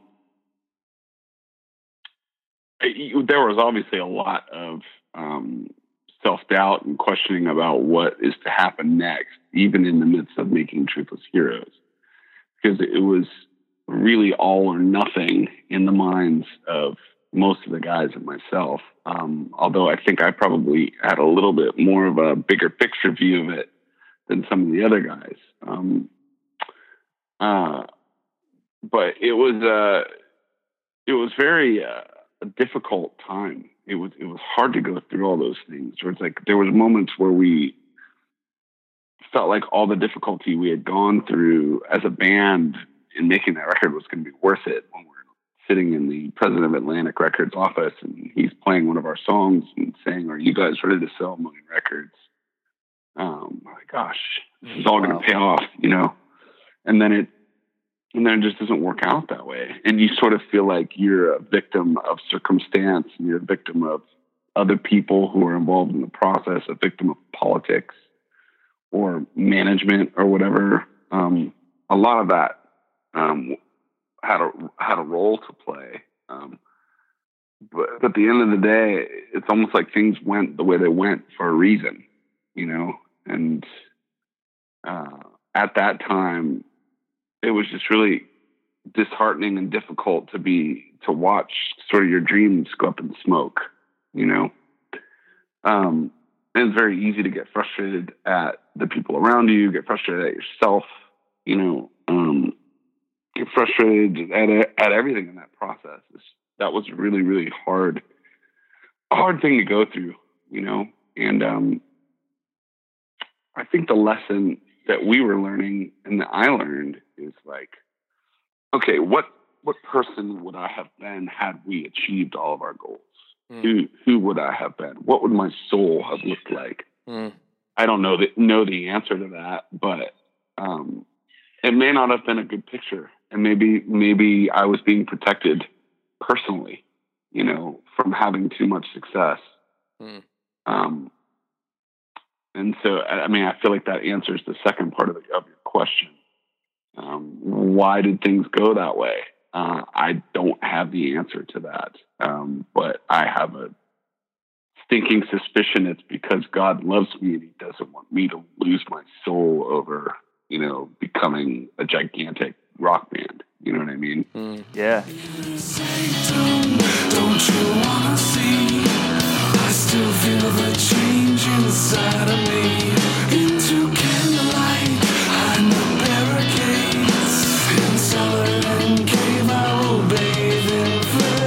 there was obviously a lot of um, self-doubt and questioning about what is to happen next, even in the midst of making Truthless Heroes, because it was really all or nothing in the minds of most of the guys and myself. Um, although I think I probably had a little bit more of a bigger picture view of it than some of the other guys. Um, uh, but it was, uh, it was very, uh, a difficult time. It was, it was hard to go through all those things. Where it's like, there was moments where we felt like all the difficulty we had gone through as a band in making that record was going to be worth it. When we're sitting in the president of Atlantic Records office and he's playing one of our songs and saying, "Are you guys ready to sell a million records?" Um, my gosh, this is all wow. going to pay off, you know? And then it, and then it just doesn't work out that way. And you sort of feel like you're a victim of circumstance, and you're a victim of other people who are involved in the process, a victim of politics or management or whatever. Um, a lot of that um, had a had a role to play. Um, but, but at the end of the day, it's almost like things went the way they went for a reason, you know? And uh, at that time, it was just really disheartening and difficult to be, to watch sort of your dreams go up in smoke, you know? Um, and it's very easy to get frustrated at the people around you, get frustrated at yourself, you know, um, get frustrated at, at everything in that process. It's, that was really, really hard, a hard thing to go through, you know? And um, I think the lesson that we were learning and that I learned is like, okay, what, what person would I have been had we achieved all of our goals? Mm. Who, who would I have been? What would my soul have looked like? Mm. I don't know the, know the answer to that, but um, it may not have been a good picture. And maybe, maybe I was being protected personally, you know, from having too much success. Mm. Um, and so, I mean, I feel like that answers the second part of, the, of your question. Um, why did things go that way? Uh, I don't have the answer to that. Um, but I have a stinking suspicion it's because God loves me and he doesn't want me to lose my soul over, you know, becoming a gigantic rock band. You know what I mean? Mm, yeah. Don't you wanna see? I still feel the change inside of me. Into candlelight, behind the barricades. In cellar and cave, I will bathe in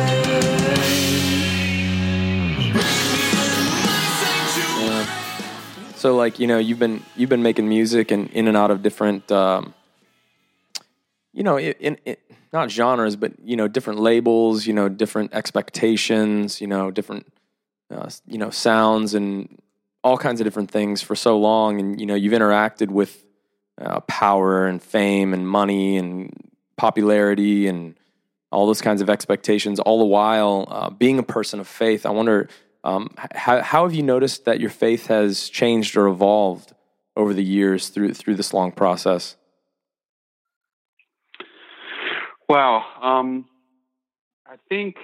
flame. Yeah. So, like, you know, you've been you've been making music and in and out of different. Um, You know, in, in not genres, but, you know, different labels, you know, different expectations, you know, different, uh, you know, sounds and all kinds of different things for so long. And, you know, you've interacted with uh, power and fame and money and popularity and all those kinds of expectations, all the while uh, being a person of faith. I wonder, um, how, how have you noticed that your faith has changed or evolved over the years through through this long process? Wow. Um, I think,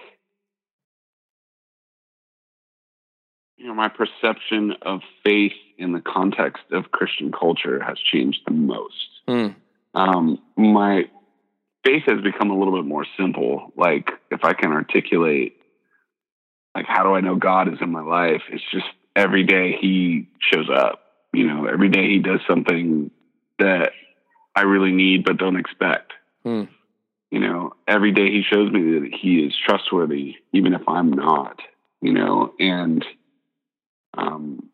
you know, my perception of faith in the context of Christian culture has changed the most. Mm. Um, my faith has become a little bit more simple. Like, if I can articulate, like, how do I know God is in my life? It's just every day he shows up, you know, every day he does something that I really need but don't expect. Mm. You know, every day he shows me that he is trustworthy, even if I'm not, you know, and um,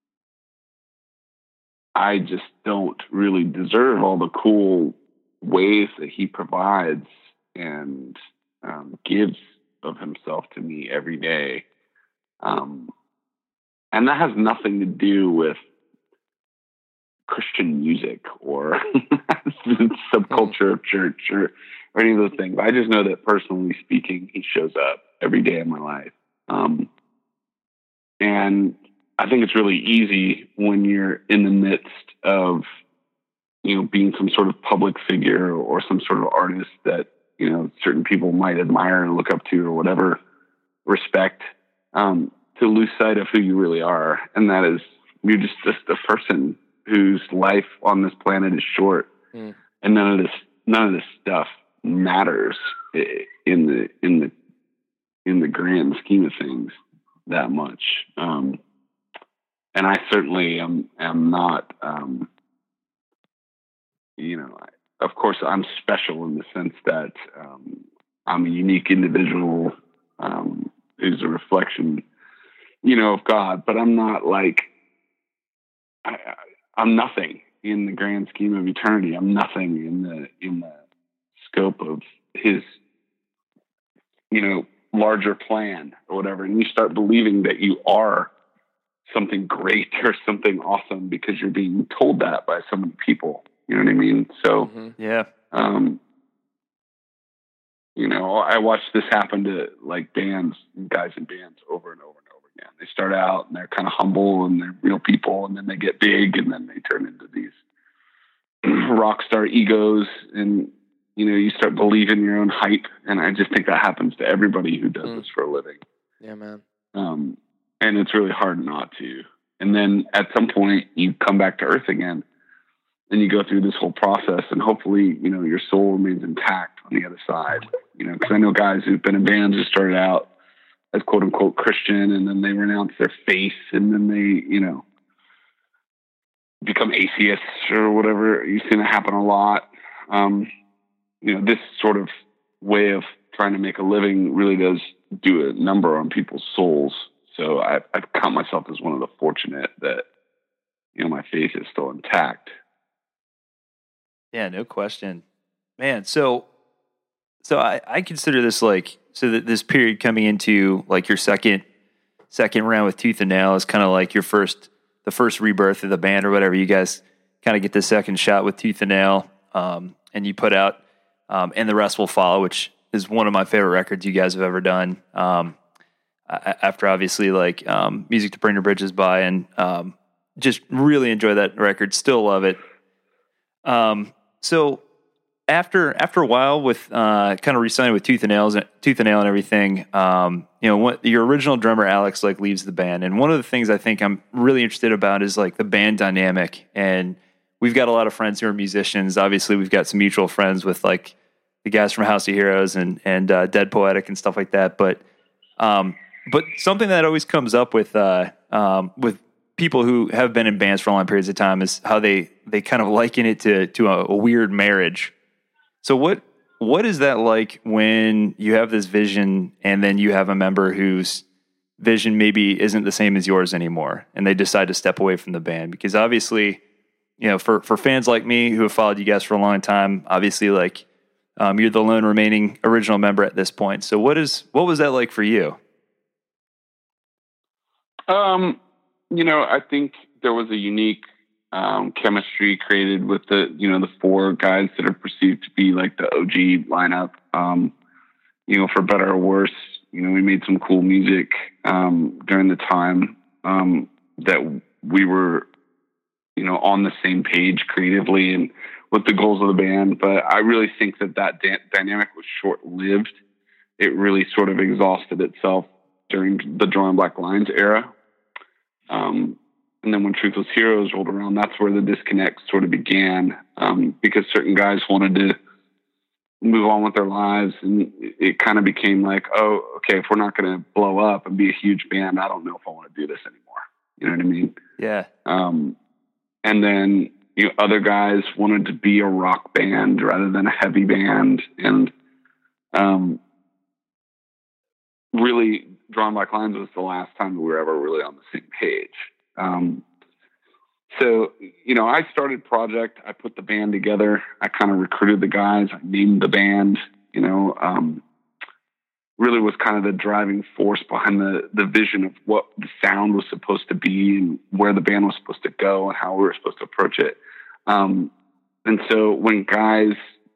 I just don't really deserve all the cool ways that he provides and um, gives of himself to me every day. Um, and that has nothing to do with Christian music or subculture of church or, or any of those things. I just know that personally speaking, he shows up every day of my life. Um, and I think it's really easy when you're in the midst of, you know, being some sort of public figure or some sort of artist that, you know, certain people might admire and look up to or whatever, respect, um, to lose sight of who you really are. And that is, you're just, just a person whose life on this planet is short, mm. and none of this, none of this stuff matters in the, in the, in the grand scheme of things that much. Um, and I certainly am, am not, um, you know, I, of course I'm special in the sense that, um, I'm a unique individual, um, who's a reflection, you know, of God, but I'm not like, I, I'm nothing in the grand scheme of eternity. I'm nothing in the, in the scope of his, you know, larger plan or whatever. And you start believing that you are something great or something awesome because you're being told that by so many people. You know what I mean? So, mm-hmm. yeah. Um, you know, I watched this happen to like bands, guys in bands over and over and over again. They start out and they're kind of humble and they're real people, and then they get big and then they turn into these rock star egos, and, you know, you start believing your own hype. And I just think that happens to everybody who does mm. this for a living. Yeah, man. Um, and it's really hard not to. And then at some point you come back to earth again and you go through this whole process, and hopefully, you know, your soul remains intact on the other side, you know, cause I know guys who've been in bands who started out as quote unquote Christian, and then they renounce their faith, and then they, you know, become atheists or whatever. You've seen it happen a lot. Um, you know, this sort of way of trying to make a living really does do a number on people's souls. So I, I count myself as one of the fortunate that, you know, my faith is still intact. Yeah, no question, man. So, so I, I consider this like, so that this period coming into like your second, second round with Tooth and Nail is kind of like your first, the first rebirth of the band or whatever. You guys kind of get the second shot with Tooth and Nail. Um, and you put out, um, And the Rest Will Follow, which is one of my favorite records you guys have ever done. Um, after obviously like, um, Music to Burn Your Bridges By, and, um, just really enjoy that record. Still love it. Um, so after, after a while with, uh, kind of re-signing with Tooth and Nails, Tooth and Nail and everything, um, you know, what your original drummer, Alex, like leaves the band. And one of the things I think I'm really interested about is like the band dynamic. And we've got a lot of friends who are musicians. Obviously we've got some mutual friends with like the guys from House of Heroes and, and, uh, Dead Poetic and stuff like that. But, um, but something that always comes up with, uh, um, with, people who have been in bands for long periods of time is how they, they kind of liken it to, to a, a weird marriage. So what, what is that like when you have this vision and then you have a member whose vision maybe isn't the same as yours anymore, and they decide to step away from the band? Because obviously, you know, for, for fans like me who have followed you guys for a long time, obviously like, um, you're the lone remaining original member at this point. So what is, what was that like for you? Um, You know, I think there was a unique um, chemistry created with the, you know, the four guys that are perceived to be like the O G lineup. Um, you know, for better or worse, you know, we made some cool music um, during the time um, that we were, you know, on the same page creatively and with the goals of the band. But I really think that that da- dynamic was short-lived. It really sort of exhausted itself during the Drawing Black Lines era. Um, and then when Truthless Heroes rolled around, that's where the disconnect sort of began, um, because certain guys wanted to move on with their lives. And it, it kind of became like, oh, okay, if we're not going to blow up and be a huge band, I don't know if I want to do this anymore. You know what I mean? Yeah. Um, and then, you know, other guys wanted to be a rock band rather than a heavy band. And, um, really, Drawing Black Lines was the last time that we were ever really on the same page. Um, so, you know, I started Project. I put the band together. I kind of recruited the guys. I named the band, you know. Um, really was kind of the driving force behind the, the vision of what the sound was supposed to be and where the band was supposed to go and how we were supposed to approach it. Um, and so when guys,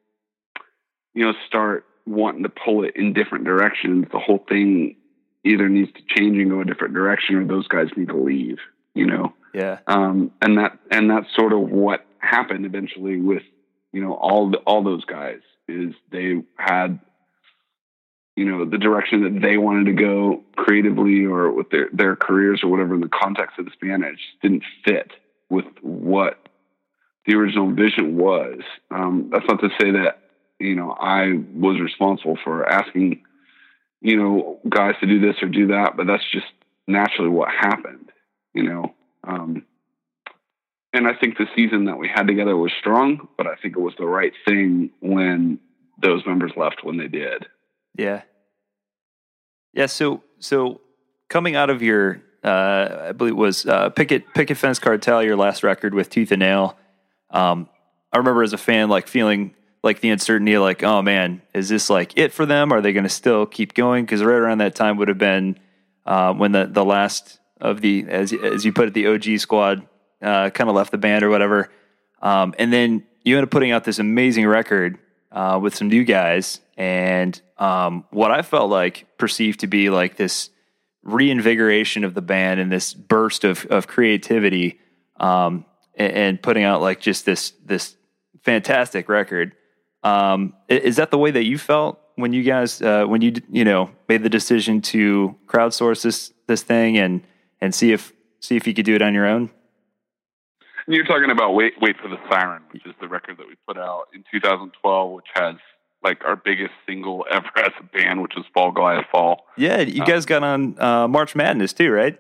you know, start wanting to pull it in different directions, the whole thing either needs to change and go a different direction, or those guys need to leave, you know? Yeah. Um, and that, and that's sort of what happened eventually with, you know, all the, all those guys is they had, you know, the direction that they wanted to go creatively or with their, their careers or whatever in the context of this band. It just didn't fit with what the original vision was. Um, that's not to say that, you know, I was responsible for asking, you know, guys to do this or do that, but that's just naturally what happened, you know? Um, and I think the season that we had together was strong, but I think it was the right thing when those members left when they did. Yeah. Yeah. So, so coming out of your, uh, I believe it was, uh, Picket, Picket Fence Cartel, your last record with Tooth and Nail. Um, I remember as a fan, like feeling like the uncertainty, like, oh man, is this like it for them? Are they going to still keep going? Cause right around that time would have been, uh, when the, the last of the, as, as you put it, the O G squad, uh, kind of left the band or whatever. Um, and then you ended up putting out this amazing record, uh, with some new guys. And um, what I felt like perceived to be like this reinvigoration of the band and this burst of of creativity, um, and, and putting out like just this this fantastic record. Um, is that the way that you felt when you guys uh, when you you know made the decision to crowdsource this this thing and and see if see if you could do it on your own? You're talking about Wait Wait for the Siren, which is the record that we put out in two thousand twelve, which has like our biggest single ever as a band, which was Fall Goliath Fall. Yeah, you guys um, got on uh, March Madness too, right?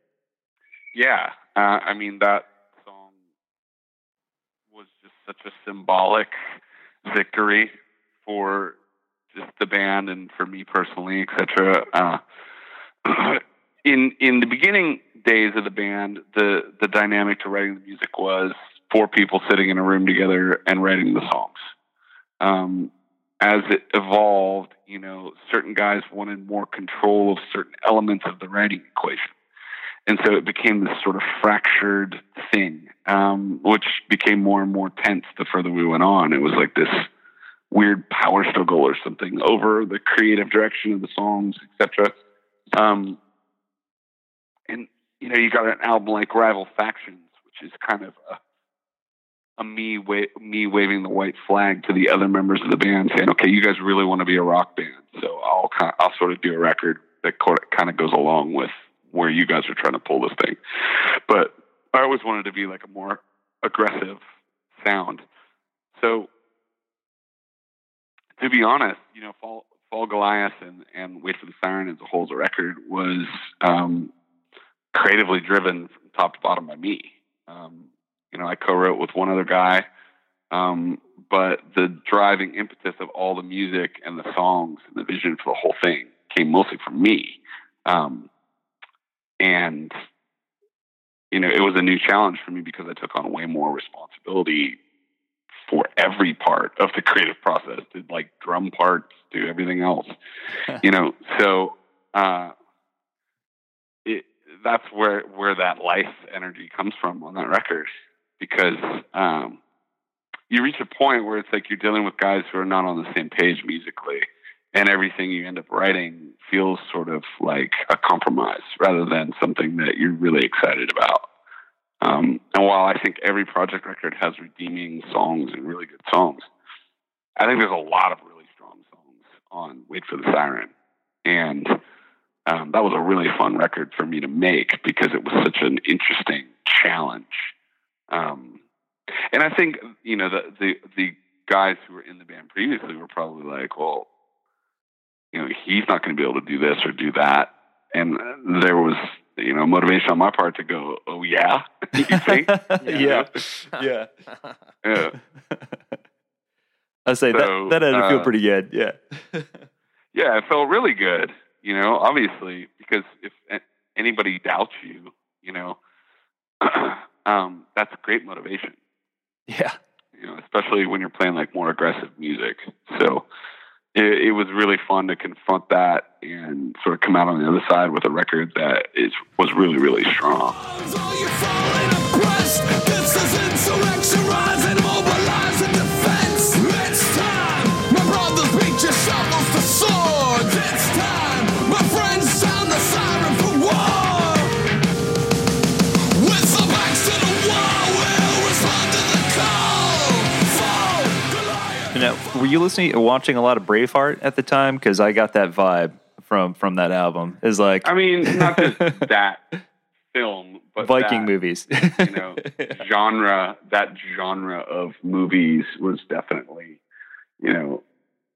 Yeah. Uh, I mean, that song was just such a symbolic victory for just the band and for me personally, et cetera. Uh, in, in the beginning days of the band, the, the dynamic to writing the music was four people sitting in a room together and writing the songs. Um, As it evolved, you know, certain guys wanted more control of certain elements of the writing equation. And so it became this sort of fractured thing, um, which became more and more tense the further we went on. It was like this weird power struggle or something over the creative direction of the songs, et cetera. Um, and, you know, you got an album like Rival Factions, which is kind of a A me wa- me waving the white flag to the other members of the band, saying, "Okay, you guys really want to be a rock band, so I'll kind of, I'll sort of do a record that kind of goes along with where you guys are trying to pull this thing." But I always wanted to be like a more aggressive sound. So, to be honest, you know, Fall, Fall Goliath and, and Wait for the Siren as a whole as a record was um, creatively driven from top to bottom by me. Um, You know, I co-wrote with one other guy, um, but the driving impetus of all the music and the songs and the vision for the whole thing came mostly from me. Um, and, you know, it was a new challenge for me because I took on way more responsibility for every part of the creative process, did like drum parts, do everything else, you know, so uh, it, that's where, where that life energy comes from on that record. Because um, you reach a point where it's like you're dealing with guys who are not on the same page musically, and everything you end up writing feels sort of like a compromise rather than something that you're really excited about. Um, and while I think every Project record has redeeming songs and really good songs, I think there's a lot of really strong songs on Wait for the Siren. And um, that was a really fun record for me to make because it was such an interesting challenge. Um, and I think, you know, the, the, the guys who were in the band previously were probably like, well, you know, he's not going to be able to do this or do that. And there was, you know, motivation on my part to go, oh yeah, you think? yeah. Yeah. Yeah. I say so, that, that had to uh, feel pretty good. Yeah. Yeah. It felt really good, you know, obviously, because if anybody doubts you, you know, Um, that's great motivation. Yeah. You know, especially when you're playing like more aggressive music. So, it, it was really fun to confront that and sort of come out on the other side with a record that is was really, really strong. Now, were you listening, watching a lot of Braveheart at the time? Because I got that vibe from from that album. Is like, I mean, not just that film, but Viking that, movies. you know, genre. That genre of movies was definitely, you know,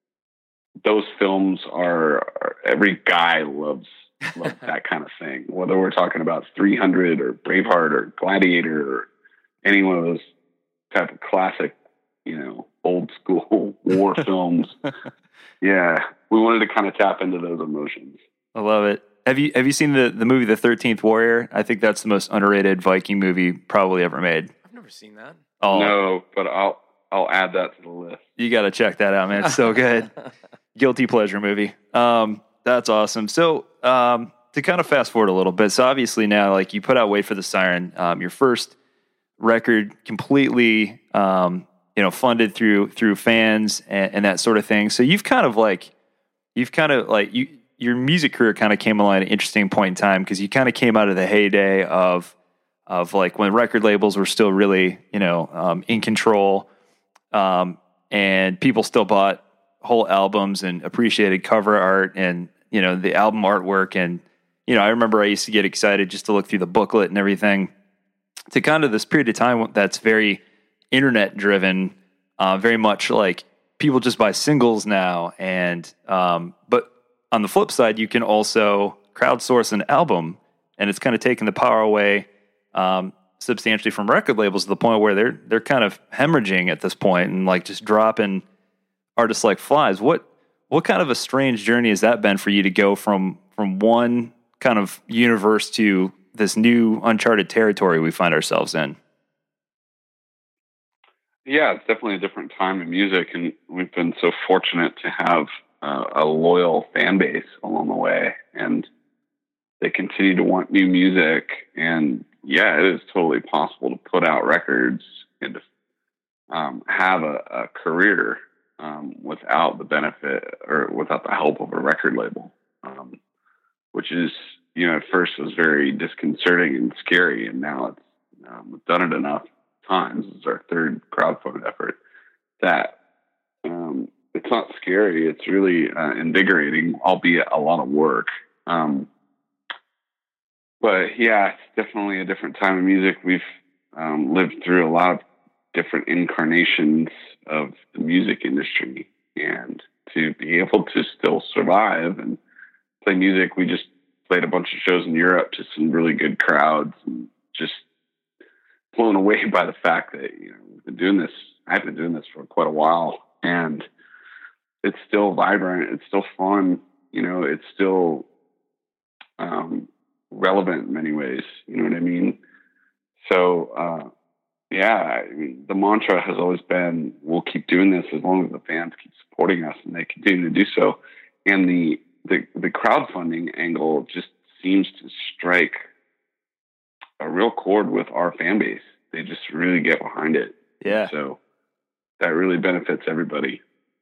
those films are, are every guy loves loves that kind of thing. Whether we're talking about three hundred or Braveheart or Gladiator or any one of those type of classic, you know, old school war films. Yeah, we wanted to kind of tap into those emotions. I love it. Have you have you seen the, the movie The thirteenth Warrior? I think that's the most underrated Viking movie probably ever made. I've never seen that. Oh, no, but I'll I'll add that to the list. You got to check that out, man. It's so good. Guilty pleasure movie. Um, that's awesome. So um, to kind of fast forward a little bit, so obviously now, like, you put out Wait for the Siren, um, your first record, completely um, you know, funded through through fans and, and that sort of thing. So you've kind of like, you've kind of like, you your music career kind of came along at an interesting point in time because you kind of came out of the heyday of of like when record labels were still really, you know, um, in control, um, and people still bought whole albums and appreciated cover art and, you know, the album artwork. And, you know, I remember I used to get excited just to look through the booklet and everything, to kind of this period of time that's very internet driven, uh, very much like people just buy singles now. And, um, but on the flip side, you can also crowdsource an album, and it's kind of taken the power away, um, substantially from record labels to the point where they're, they're kind of hemorrhaging at this point and like just dropping artists like flies. What, what kind of a strange journey has that been for you to go from, from one kind of universe to this new uncharted territory we find ourselves in? Yeah, it's definitely a different time in music, and we've been so fortunate to have uh, a loyal fan base along the way, and they continue to want new music. And yeah, it is totally possible to put out records and to um, have a, a career um, without the benefit or without the help of a record label, um, which is, you know, at first was very disconcerting and scary, and now it's um, we've done it enough times. It's our third crowdfunding effort that um, it's not scary. It's really uh, invigorating, albeit a lot of work. Um, but yeah, it's definitely a different time in music. We've um, lived through a lot of different incarnations of the music industry, and to be able to still survive and play music, we just played a bunch of shows in Europe to some really good crowds, and just blown away by the fact that, you know, we've been doing this. I've been doing this for quite a while, and it's still vibrant. It's still fun. You know, it's still um, relevant in many ways. You know what I mean? So, uh, yeah, I mean, the mantra has always been, we'll keep doing this as long as the fans keep supporting us, and they continue to do so. And the, the, the crowdfunding angle just seems to strike a real chord with our fan base. They just really get behind it. Yeah. So that really benefits everybody.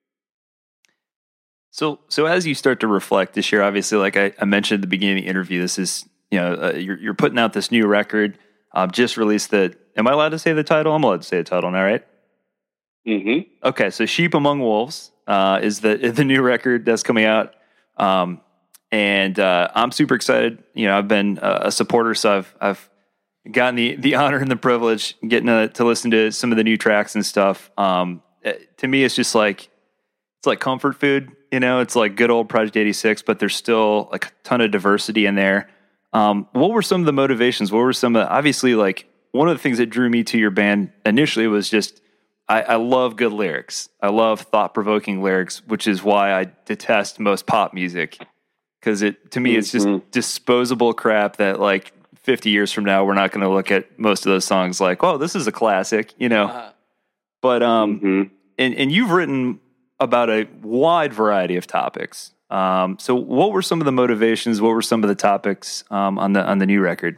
So, so as you start to reflect this year, obviously, like I, I mentioned at the beginning of the interview, this is, you know, uh, you're, you're putting out this new record, um, just released the, am I allowed to say the title? I'm allowed to say the title now, right? Mm-hmm. Okay. So Sheep Among Wolves, uh, is the, the new record that's coming out. Um, and, uh, I'm super excited. You know, I've been a supporter, so I've, I've, gotten the, the honor and the privilege getting to, to listen to some of the new tracks and stuff. Um, to me, it's just like, it's like comfort food, you know, it's like good old Project eighty-six, but there's still like a ton of diversity in there. Um, what were some of the motivations? What were some of, obviously, like one of the things that drew me to your band initially was just, I, I love good lyrics. I love thought-provoking lyrics, which is why I detest most pop music. Cause it, to me, mm-hmm. it's just disposable crap that like, fifty years from now, we're not going to look at most of those songs like, oh, this is a classic, you know. Uh, but um, mm-hmm. and and you've written about a wide variety of topics. Um, so what were some of the motivations? What were some of the topics um, on the on the new record?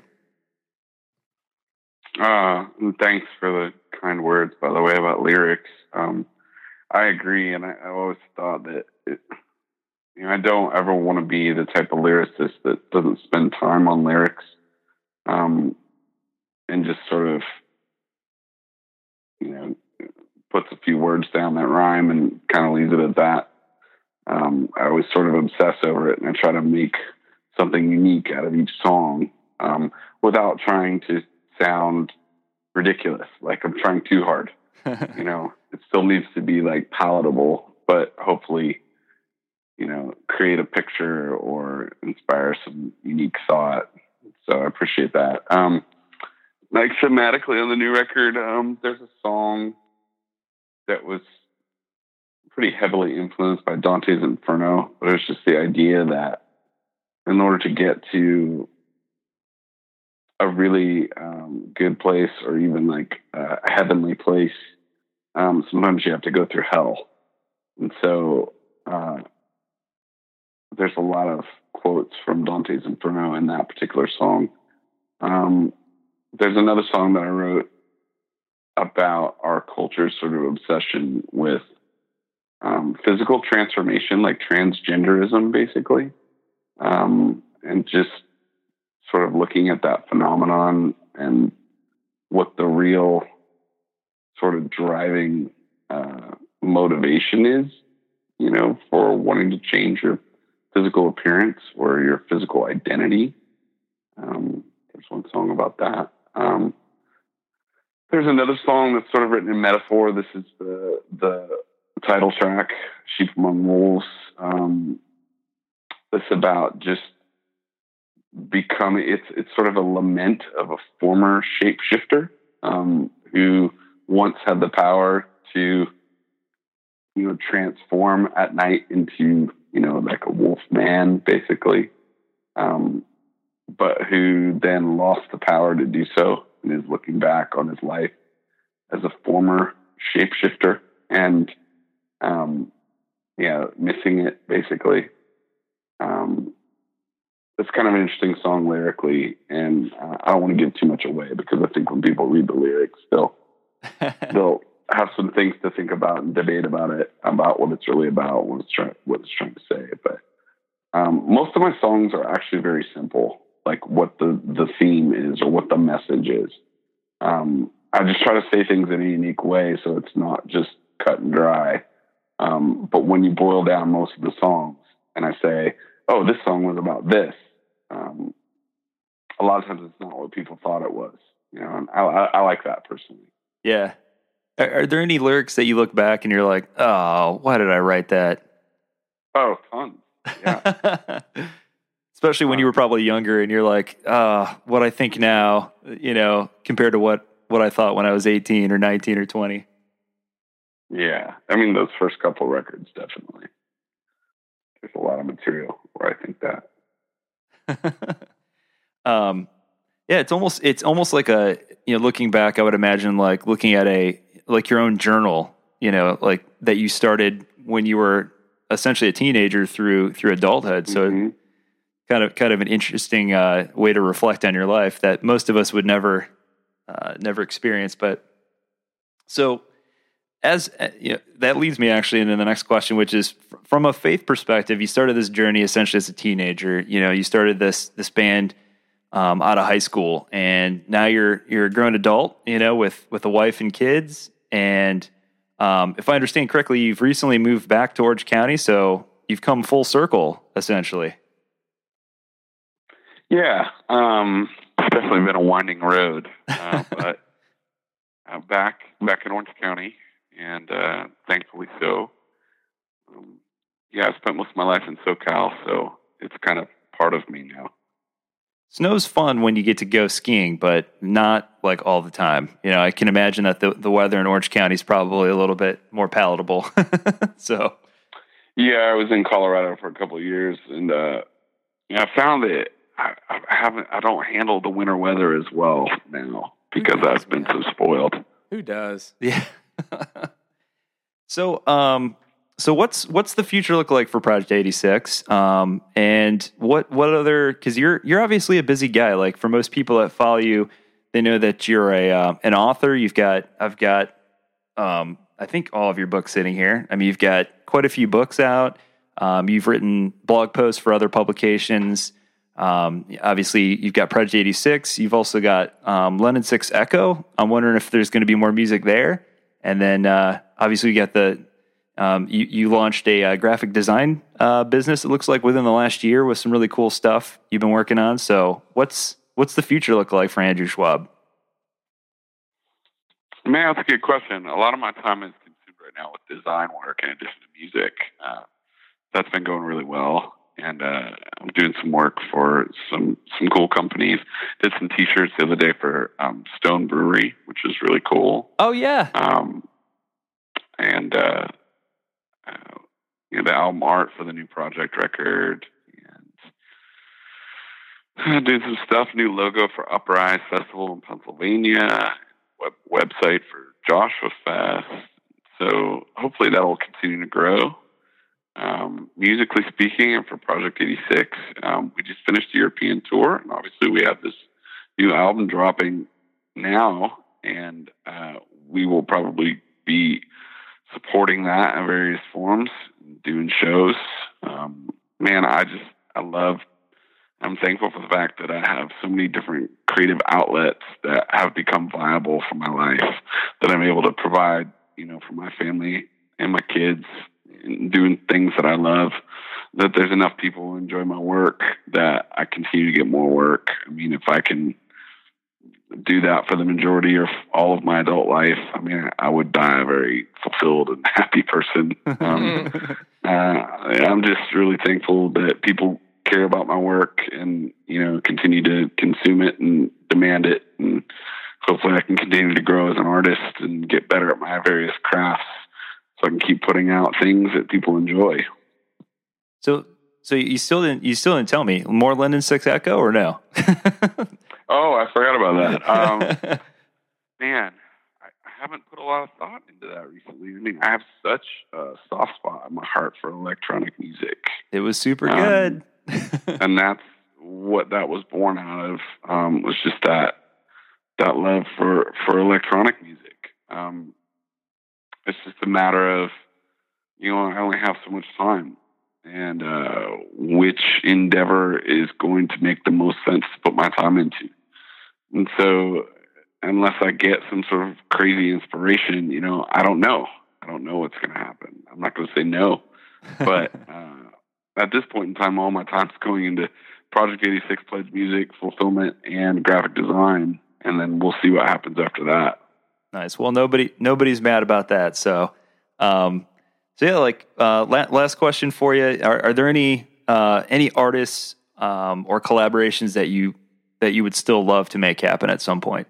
Uh, and thanks for the kind words, by the way, about lyrics. Um, I agree, and I, I always thought that it, you know, I don't ever want to be the type of lyricist that doesn't spend time on lyrics, um, and just sort of, you know, puts a few words down that rhyme and kind of leaves it at that. Um, I always sort of obsess over it, and I try to make something unique out of each song, um, without trying to sound ridiculous, like I'm trying too hard. You know, it still needs to be like palatable, but hopefully, you know, create a picture or inspire some unique thought. So I appreciate that. Um, like thematically on the new record, um, there's a song that was pretty heavily influenced by Dante's Inferno, but it's just the idea that in order to get to a really um, good place, or even like a heavenly place, um, sometimes you have to go through hell. And so uh, there's a lot of quotes from Dante's Inferno in that particular song. Um, there's another song that I wrote about our culture's sort of obsession with um, physical transformation, like transgenderism, basically, um, and just sort of looking at that phenomenon and what the real sort of driving uh, motivation is, you know, for wanting to change your physical appearance or your physical identity. Um, there's one song about that. Um, there's another song that's sort of written in metaphor. This is the the title track, Sheep Among Wolves. Um, it's about just becoming, it's it's sort of a lament of a former shapeshifter um, who once had the power to, you know, transform at night into, you know, like a wolf man, basically, um, but who then lost the power to do so and is looking back on his life as a former shapeshifter and, um, yeah, missing it, basically. Um, it's kind of an interesting song lyrically, and uh, I don't want to give too much away because I think when people read the lyrics, they'll they'll have some things to think about and debate about it, about what it's really about, what it's trying what it's trying to say. But um, most of my songs are actually very simple, like what the the theme is or what the message is. Um, I just try to say things in a unique way, so it's not just cut and dry. Um, but when you boil down most of the songs, and I say, "Oh, this song was about this," um, a lot of times it's not what people thought it was. You know, and I, I, I like that personally. Yeah. Are, are there any lyrics that you look back and you're like, "Oh, why did I write that?" Oh, tons. Yeah. Especially when you were probably younger and you're like, "Ah, oh, what I think now, you know, compared to what what I thought when I was eighteen or nineteen or twenty." Yeah, I mean, those first couple records, definitely. There's a lot of material where I think that. um, yeah, it's almost it's almost like a, you know, looking back, I would imagine like looking at a like your own journal, you know, like that you started when you were essentially a teenager through through adulthood. So Mm-hmm. kind of kind of an interesting uh, way to reflect on your life that most of us would never uh, never experience. But so. As uh, you know, that leads me actually into the next question, which is f- from a faith perspective. You started this journey essentially as a teenager. You know, you started this this band um, out of high school, and now you're you're a grown adult. You know, with with a wife and kids. And um, if I understand correctly, you've recently moved back to Orange County, so you've come full circle essentially. Yeah, um, it's definitely been a winding road, uh, but uh, back back in Orange County. And uh, thankfully so. Um, yeah, I spent most of my life in SoCal, so it's kind of part of me now. Snow's fun when you get to go skiing, but not like all the time. You know, I can imagine that the, the weather in Orange County is probably a little bit more palatable. So, yeah, I was in Colorado for a couple of years, and uh, yeah, I found that I, I haven't, I don't handle the winter weather as well now because does, I've been man? so spoiled. Who does? yeah. So, um, so what's what's the future look like for Project eighty-six? Um, and what what other? Because you're you're obviously a busy guy. Like for most people that follow you, they know that you're a uh, an author. You've got I've got um, I think all of your books sitting here. I mean, you've got quite a few books out. Um, you've written blog posts for other publications. Um, obviously, you've got Project eighty-six. You've also got um, London Six Echo. I'm wondering if there's going to be more music there. And then uh, obviously, you got the um, you, you launched a uh, graphic design uh, business. It looks like within the last year with some really cool stuff you've been working on. So, what's what's the future look like for Andrew Schwab? Man, that's a good question. A lot of my time is consumed right now with design work in addition to music. Uh, that's been going really well. And uh, I'm doing some work for some some cool companies. Did some T-shirts the other day for um, Stone Brewery, which is really cool. Oh yeah. Um, and uh, uh, you know, the album art for the new Project record, and uh, doing some stuff. New logo for Uprise Festival in Pennsylvania. Web, website for Joshua Fest. So hopefully that will continue to grow. Um, musically speaking, and for Project eighty-six, um, we just finished the European tour, and obviously we have this new album dropping now, and uh, we will probably be supporting that in various forms, doing shows. Um, man, I just, I love, I'm thankful for the fact that I have so many different creative outlets that have become viable for my life, that I'm able to provide, you know, for my family and my kids, and doing things that I love, that there's enough people who enjoy my work that I continue to get more work. I mean, if I can do that for the majority or all of my adult life, I mean, I would die a very fulfilled and happy person. Um, uh, I'm just really thankful that people care about my work and, you know, continue to consume it and demand it. And hopefully I can continue to grow as an artist and get better at my various crafts, so I can keep putting out things that people enjoy. So, so you still didn't you still didn't tell me more London Six Echo or no? Oh, I forgot about that. Um, man, I, I haven't put a lot of thought into that recently. I mean, I have such a soft spot in my heart for electronic music. It was super um, good, and that's what that was born out of. Um, was just that that love for for electronic music. Um, It's just a matter of, you know, I only have so much time, and uh, which endeavor is going to make the most sense to put my time into. And so unless I get some sort of crazy inspiration, you know, I don't know. I don't know what's going to happen. I'm not going to say no. But uh, at this point in time, all my time's going into Project eighty-six Pledge Music, fulfillment, and graphic design, and then we'll see what happens after that. Nice. Well, nobody nobody's mad about that. So, um, so yeah, like uh, la- last question for you: Are, are there any uh, any artists um, or collaborations that you that you would still love to make happen at some point?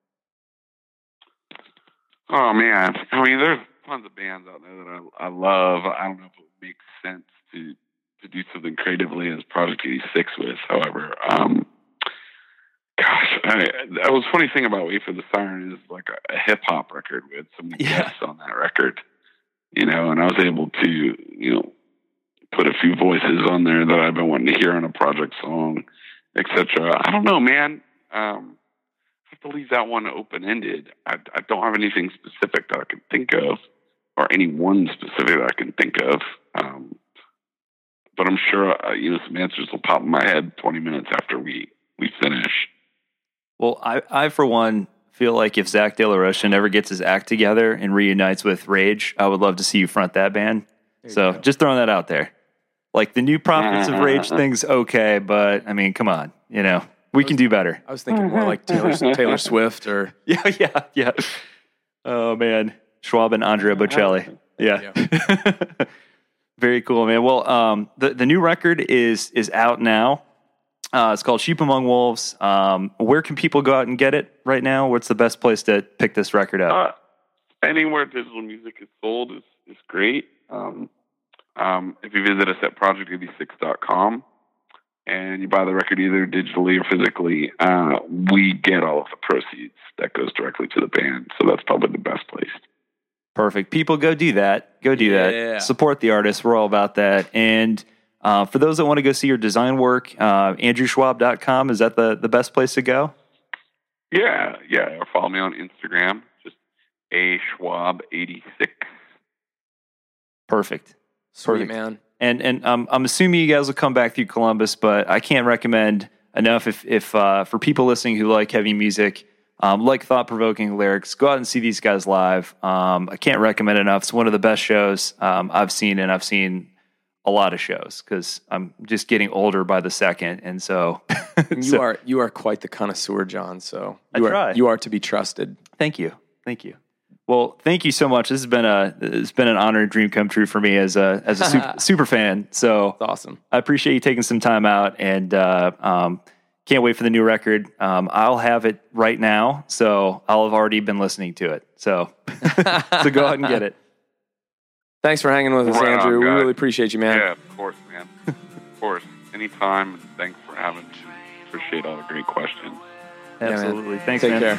Oh man, I mean, there's tons of bands out there that I, I love. I don't know if it would make sense to to do something creatively as Project eighty-six with. However, um, gosh, I, that was funny thing about Wait for the Siren is like a, a hip hop record. We had so many Yeah. guests on that record, you know, and I was able to, you know, put a few voices on there that I've been wanting to hear on a project song, et cetera. I don't know, man. Um, I have to leave that one open ended. I, I don't have anything specific that I can think of, or any one specific that I can think of. Um, but I'm sure, uh, you know, some answers will pop in my head twenty minutes after we, we finish. Well, I, I for one feel like if Zach De La Rocha ever gets his act together and reunites with Rage, I would love to see you front that band. So go. just throwing that out there. Like the new Prophets of Rage thing's okay, but I mean, come on, you know, we can do better. I was thinking more like Taylor Taylor Swift or Yeah, yeah, yeah. Oh man, Schwab and Andrea Bocelli. Yeah. Very cool, man. Well, um, the the new record is is out now. Uh, it's called Sheep Among Wolves. Um, where can people go out and get it right now? What's the best place to pick this record up? Uh, anywhere digital music is sold is, is great. Um, um, if you visit us at project eighty-six dot com and you buy the record either digitally or physically, uh, we get all of the proceeds. That goes directly to the band. So that's probably the best place. Perfect. People, go do that. Go do Yeah. that. Support the artists. We're all about that. And uh, for those that want to go see your design work, uh, andrew schwab dot com, is that the, the best place to go? Yeah, yeah. Or follow me on Instagram, just a schwab eighty-six. Perfect. Sweet, Perfect. man. And and um, I'm assuming you guys will come back through Columbus, but I can't recommend enough if if uh, for people listening who like heavy music, um, like thought-provoking lyrics, go out and see these guys live. Um, I can't recommend enough. It's one of the best shows um, I've seen, and I've seen a lot of shows because I'm just getting older by the second, and so You so- are you are quite the connoisseur, John. So I you are try. you are to be trusted. Thank you, thank you. Well, thank you so much. This has been a it's been an honor and dream come true for me as a as a super, super fan. So It's awesome. I appreciate you taking some time out, and uh, um, can't wait for the new record. Um, I'll have it right now, so I'll have already been listening to it. So, so go ahead and get it. Thanks for hanging with us, Right on, Andrew. We guys. really appreciate you, man. Yeah, of course, man. Of course. Anytime. Thanks for having me. Appreciate all the great questions. man. Absolutely. Thanks, Take man. care.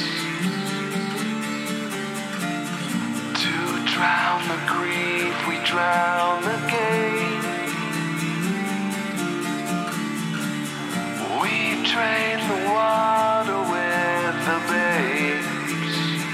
To drown the grief, we drown the gain. We trade the water with the babes.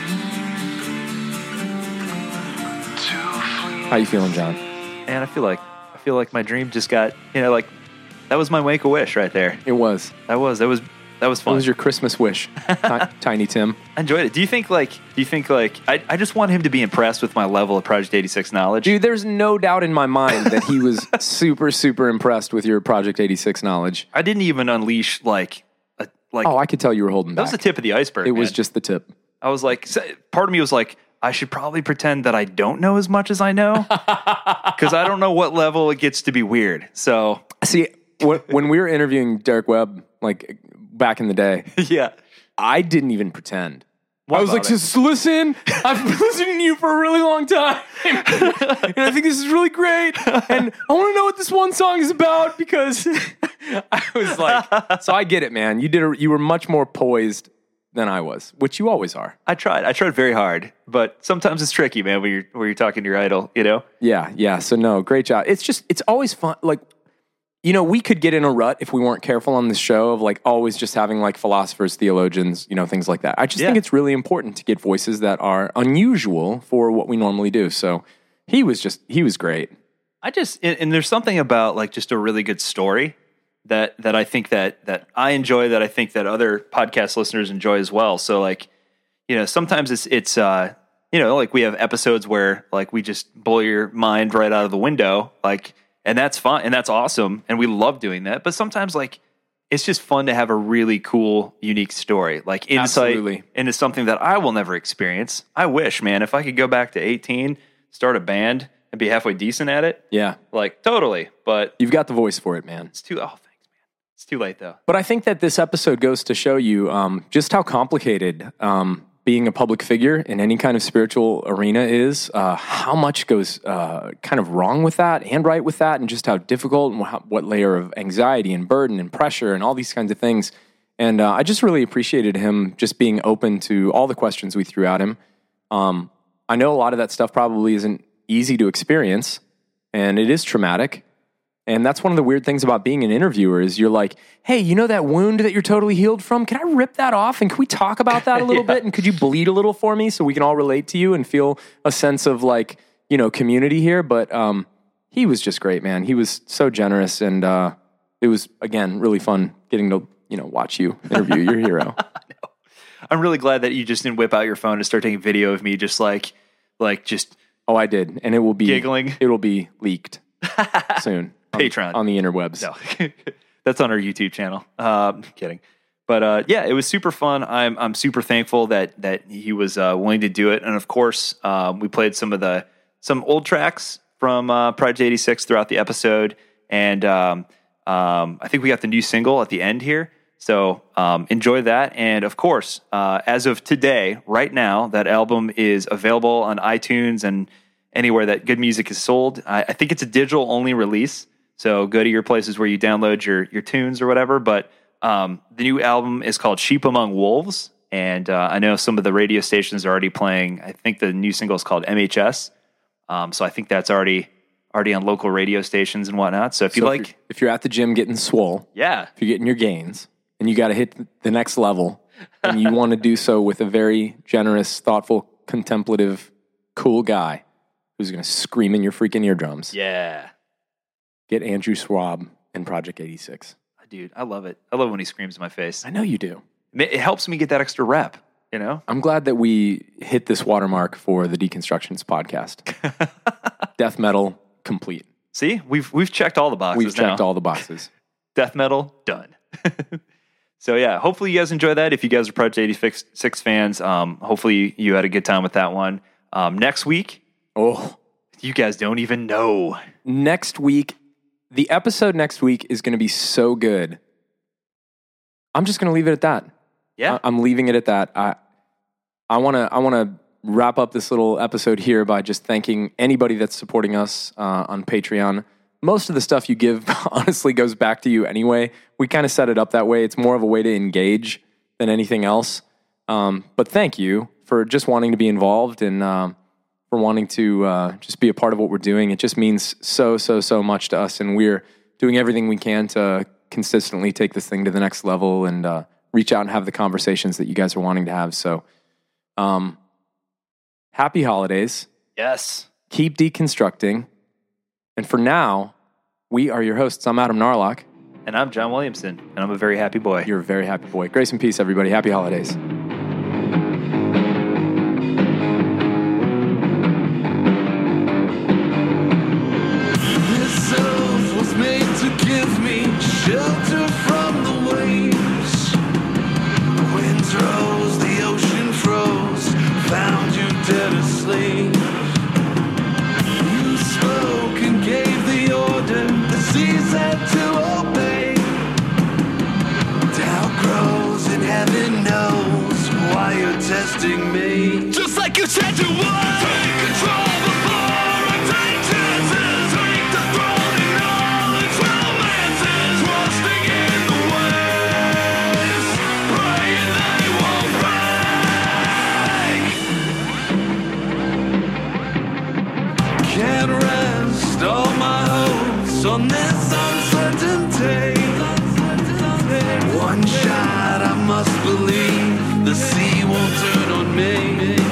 To flee. How you feeling, John? And I feel like I feel like my dream just got you know like that was my make a wish right there. It was. That was that was that was What fun. was your Christmas wish, Ti- Tiny Tim? I enjoyed it. Do you think like do you think like I I just want him to be impressed with my level of Project eighty-six knowledge? Dude, there's no doubt in my mind that he was super, super impressed with your Project eighty-six knowledge. I didn't even unleash like a, like Oh, I could tell you were holding that back. was the tip of the iceberg. It was man. just the tip. I was like, so- part of me was like, I should probably pretend that I don't know as much as I know because I don't know what level it gets to be weird. So See, when, when we were interviewing Derek Webb, like back in the day, yeah, I didn't even pretend. I was about like, it? just listen, I've been listening to you for a really long time. And I think this is really great. And I want to know what this one song is about because I was like, so I get it, man. You did, a, you were much more poised than I was, which you always are. I tried. I tried very hard, but sometimes it's tricky, man. When you're when you're talking to your idol, you know. Yeah, yeah. So no, great job. It's just, it's always fun. Like, you know, we could get in a rut if we weren't careful on this show of like always just having like philosophers, theologians, you know, things like that. I just Yeah. think it's really important to get voices that are unusual for what we normally do. So he was just, he was great. I just and, and there's something about like just a really good story that that I think that that I enjoy, that I think that other podcast listeners enjoy as well. So like, you know, sometimes it's it's uh you know, like we have episodes where like we just blow your mind right out of the window, like, and that's fun and that's awesome, and we love doing that. But sometimes like it's just fun to have a really cool, unique story, like insight Absolutely. into something that I will never experience. I wish, man, if I could go back to eighteen, start a band, and be halfway decent at it, Yeah. like totally. But You've got the voice for it, man. it's too. Oh, thanks, man. It's too late though. But I think that this episode goes to show you um, just how complicated um, being a public figure in any kind of spiritual arena is, uh, how much goes uh, kind of wrong with that and right with that, and just how difficult and how, what layer of anxiety and burden and pressure and all these kinds of things. And uh, I just really appreciated him just being open to all the questions we threw at him. Um, I know a lot of that stuff probably isn't easy to experience, and it is traumatic. And that's one of the weird things about being an interviewer is you're like, hey, you know that wound that you're totally healed from? Can I rip that off? And can we talk about that a little Yeah. bit? And could you bleed a little for me so we can all relate to you and feel a sense of like, you know, community here? But um, he was just great, man. He was so generous. And uh, it was, again, really fun getting to, you know, watch you interview your hero. I'm really glad that you just didn't whip out your phone and start taking video of me, just like, like just Oh, I did. And it will be, Giggling. It will be leaked soon. on- Patreon. On the interwebs. no. That's on our YouTube channel. Um, kidding. But uh, yeah, it was super fun. I'm I'm super thankful that that he was uh, willing to do it, and of course, um, we played some of the some old tracks from uh, Project eighty-six throughout the episode, and um, um, I think we got the new single at the end here. So um, enjoy that, and of course, uh, as of today, right now, that album is available on iTunes and anywhere that good music is sold. I, I think it's a digital only release, so go to your places where you download your your tunes or whatever. But um, the new album is called Sheep Among Wolves, And uh, I know some of the radio stations are already playing. I think the new single is called M H S. Um, so I think that's already already on local radio stations and whatnot. So if you So like, if you're, if you're at the gym getting swole, yeah, if you're getting your gains, and you got to hit the next level, and you want to do so with a very generous, thoughtful, contemplative, cool guy who's going to scream in your freaking eardrums, yeah, get Andrew Schwab and Project eighty-six. dude, I love it. I love when he screams in my face. I know you do. It helps me get that extra rep, you know? I'm glad that we hit this watermark for the Deconstructions podcast. Death metal complete. See, we've we've checked all the boxes. We've checked now. all the boxes. Death metal done. So yeah, hopefully you guys enjoy that. If you guys are Project eighty-six fans, um, hopefully you had a good time with that one. Um, next week, Oh, you guys don't even know. next week, the episode next week is going to be so good. I'm just going to leave it at that. Yeah, I- I'm leaving it at that. I I want to I want to wrap up this little episode here by just thanking anybody that's supporting us uh, on Patreon. Most of the stuff you give honestly goes back to you anyway. We kind of set it up that way. It's more of a way to engage than anything else. Um, but thank you for just wanting to be involved and um, for wanting to uh, just be a part of what we're doing. It just means so, so, so much to us. And we're doing everything we can to consistently take this thing to the next level and uh, reach out and have the conversations that you guys are wanting to have. So um, happy holidays. yes. Keep deconstructing. And for now, we are your hosts. I'm Adam Narlock. And I'm John Williamson, and I'm a very happy boy. You're a very happy boy. Grace and peace, everybody. Happy holidays. This earth was made to give me shelter from the waves. The winds rose, the ocean froze, found you dead asleep. You spoke and gave the order, the seas had to obey. Doubt grows and heaven knows why you're testing me. Just like you said you would. Take control before I take chances. Take the throne in all its romances. Trusting in the waves, praying they won't break. Can't rest all my hopes on this uncertainty. One shot, I must believe the sea won't turn on me.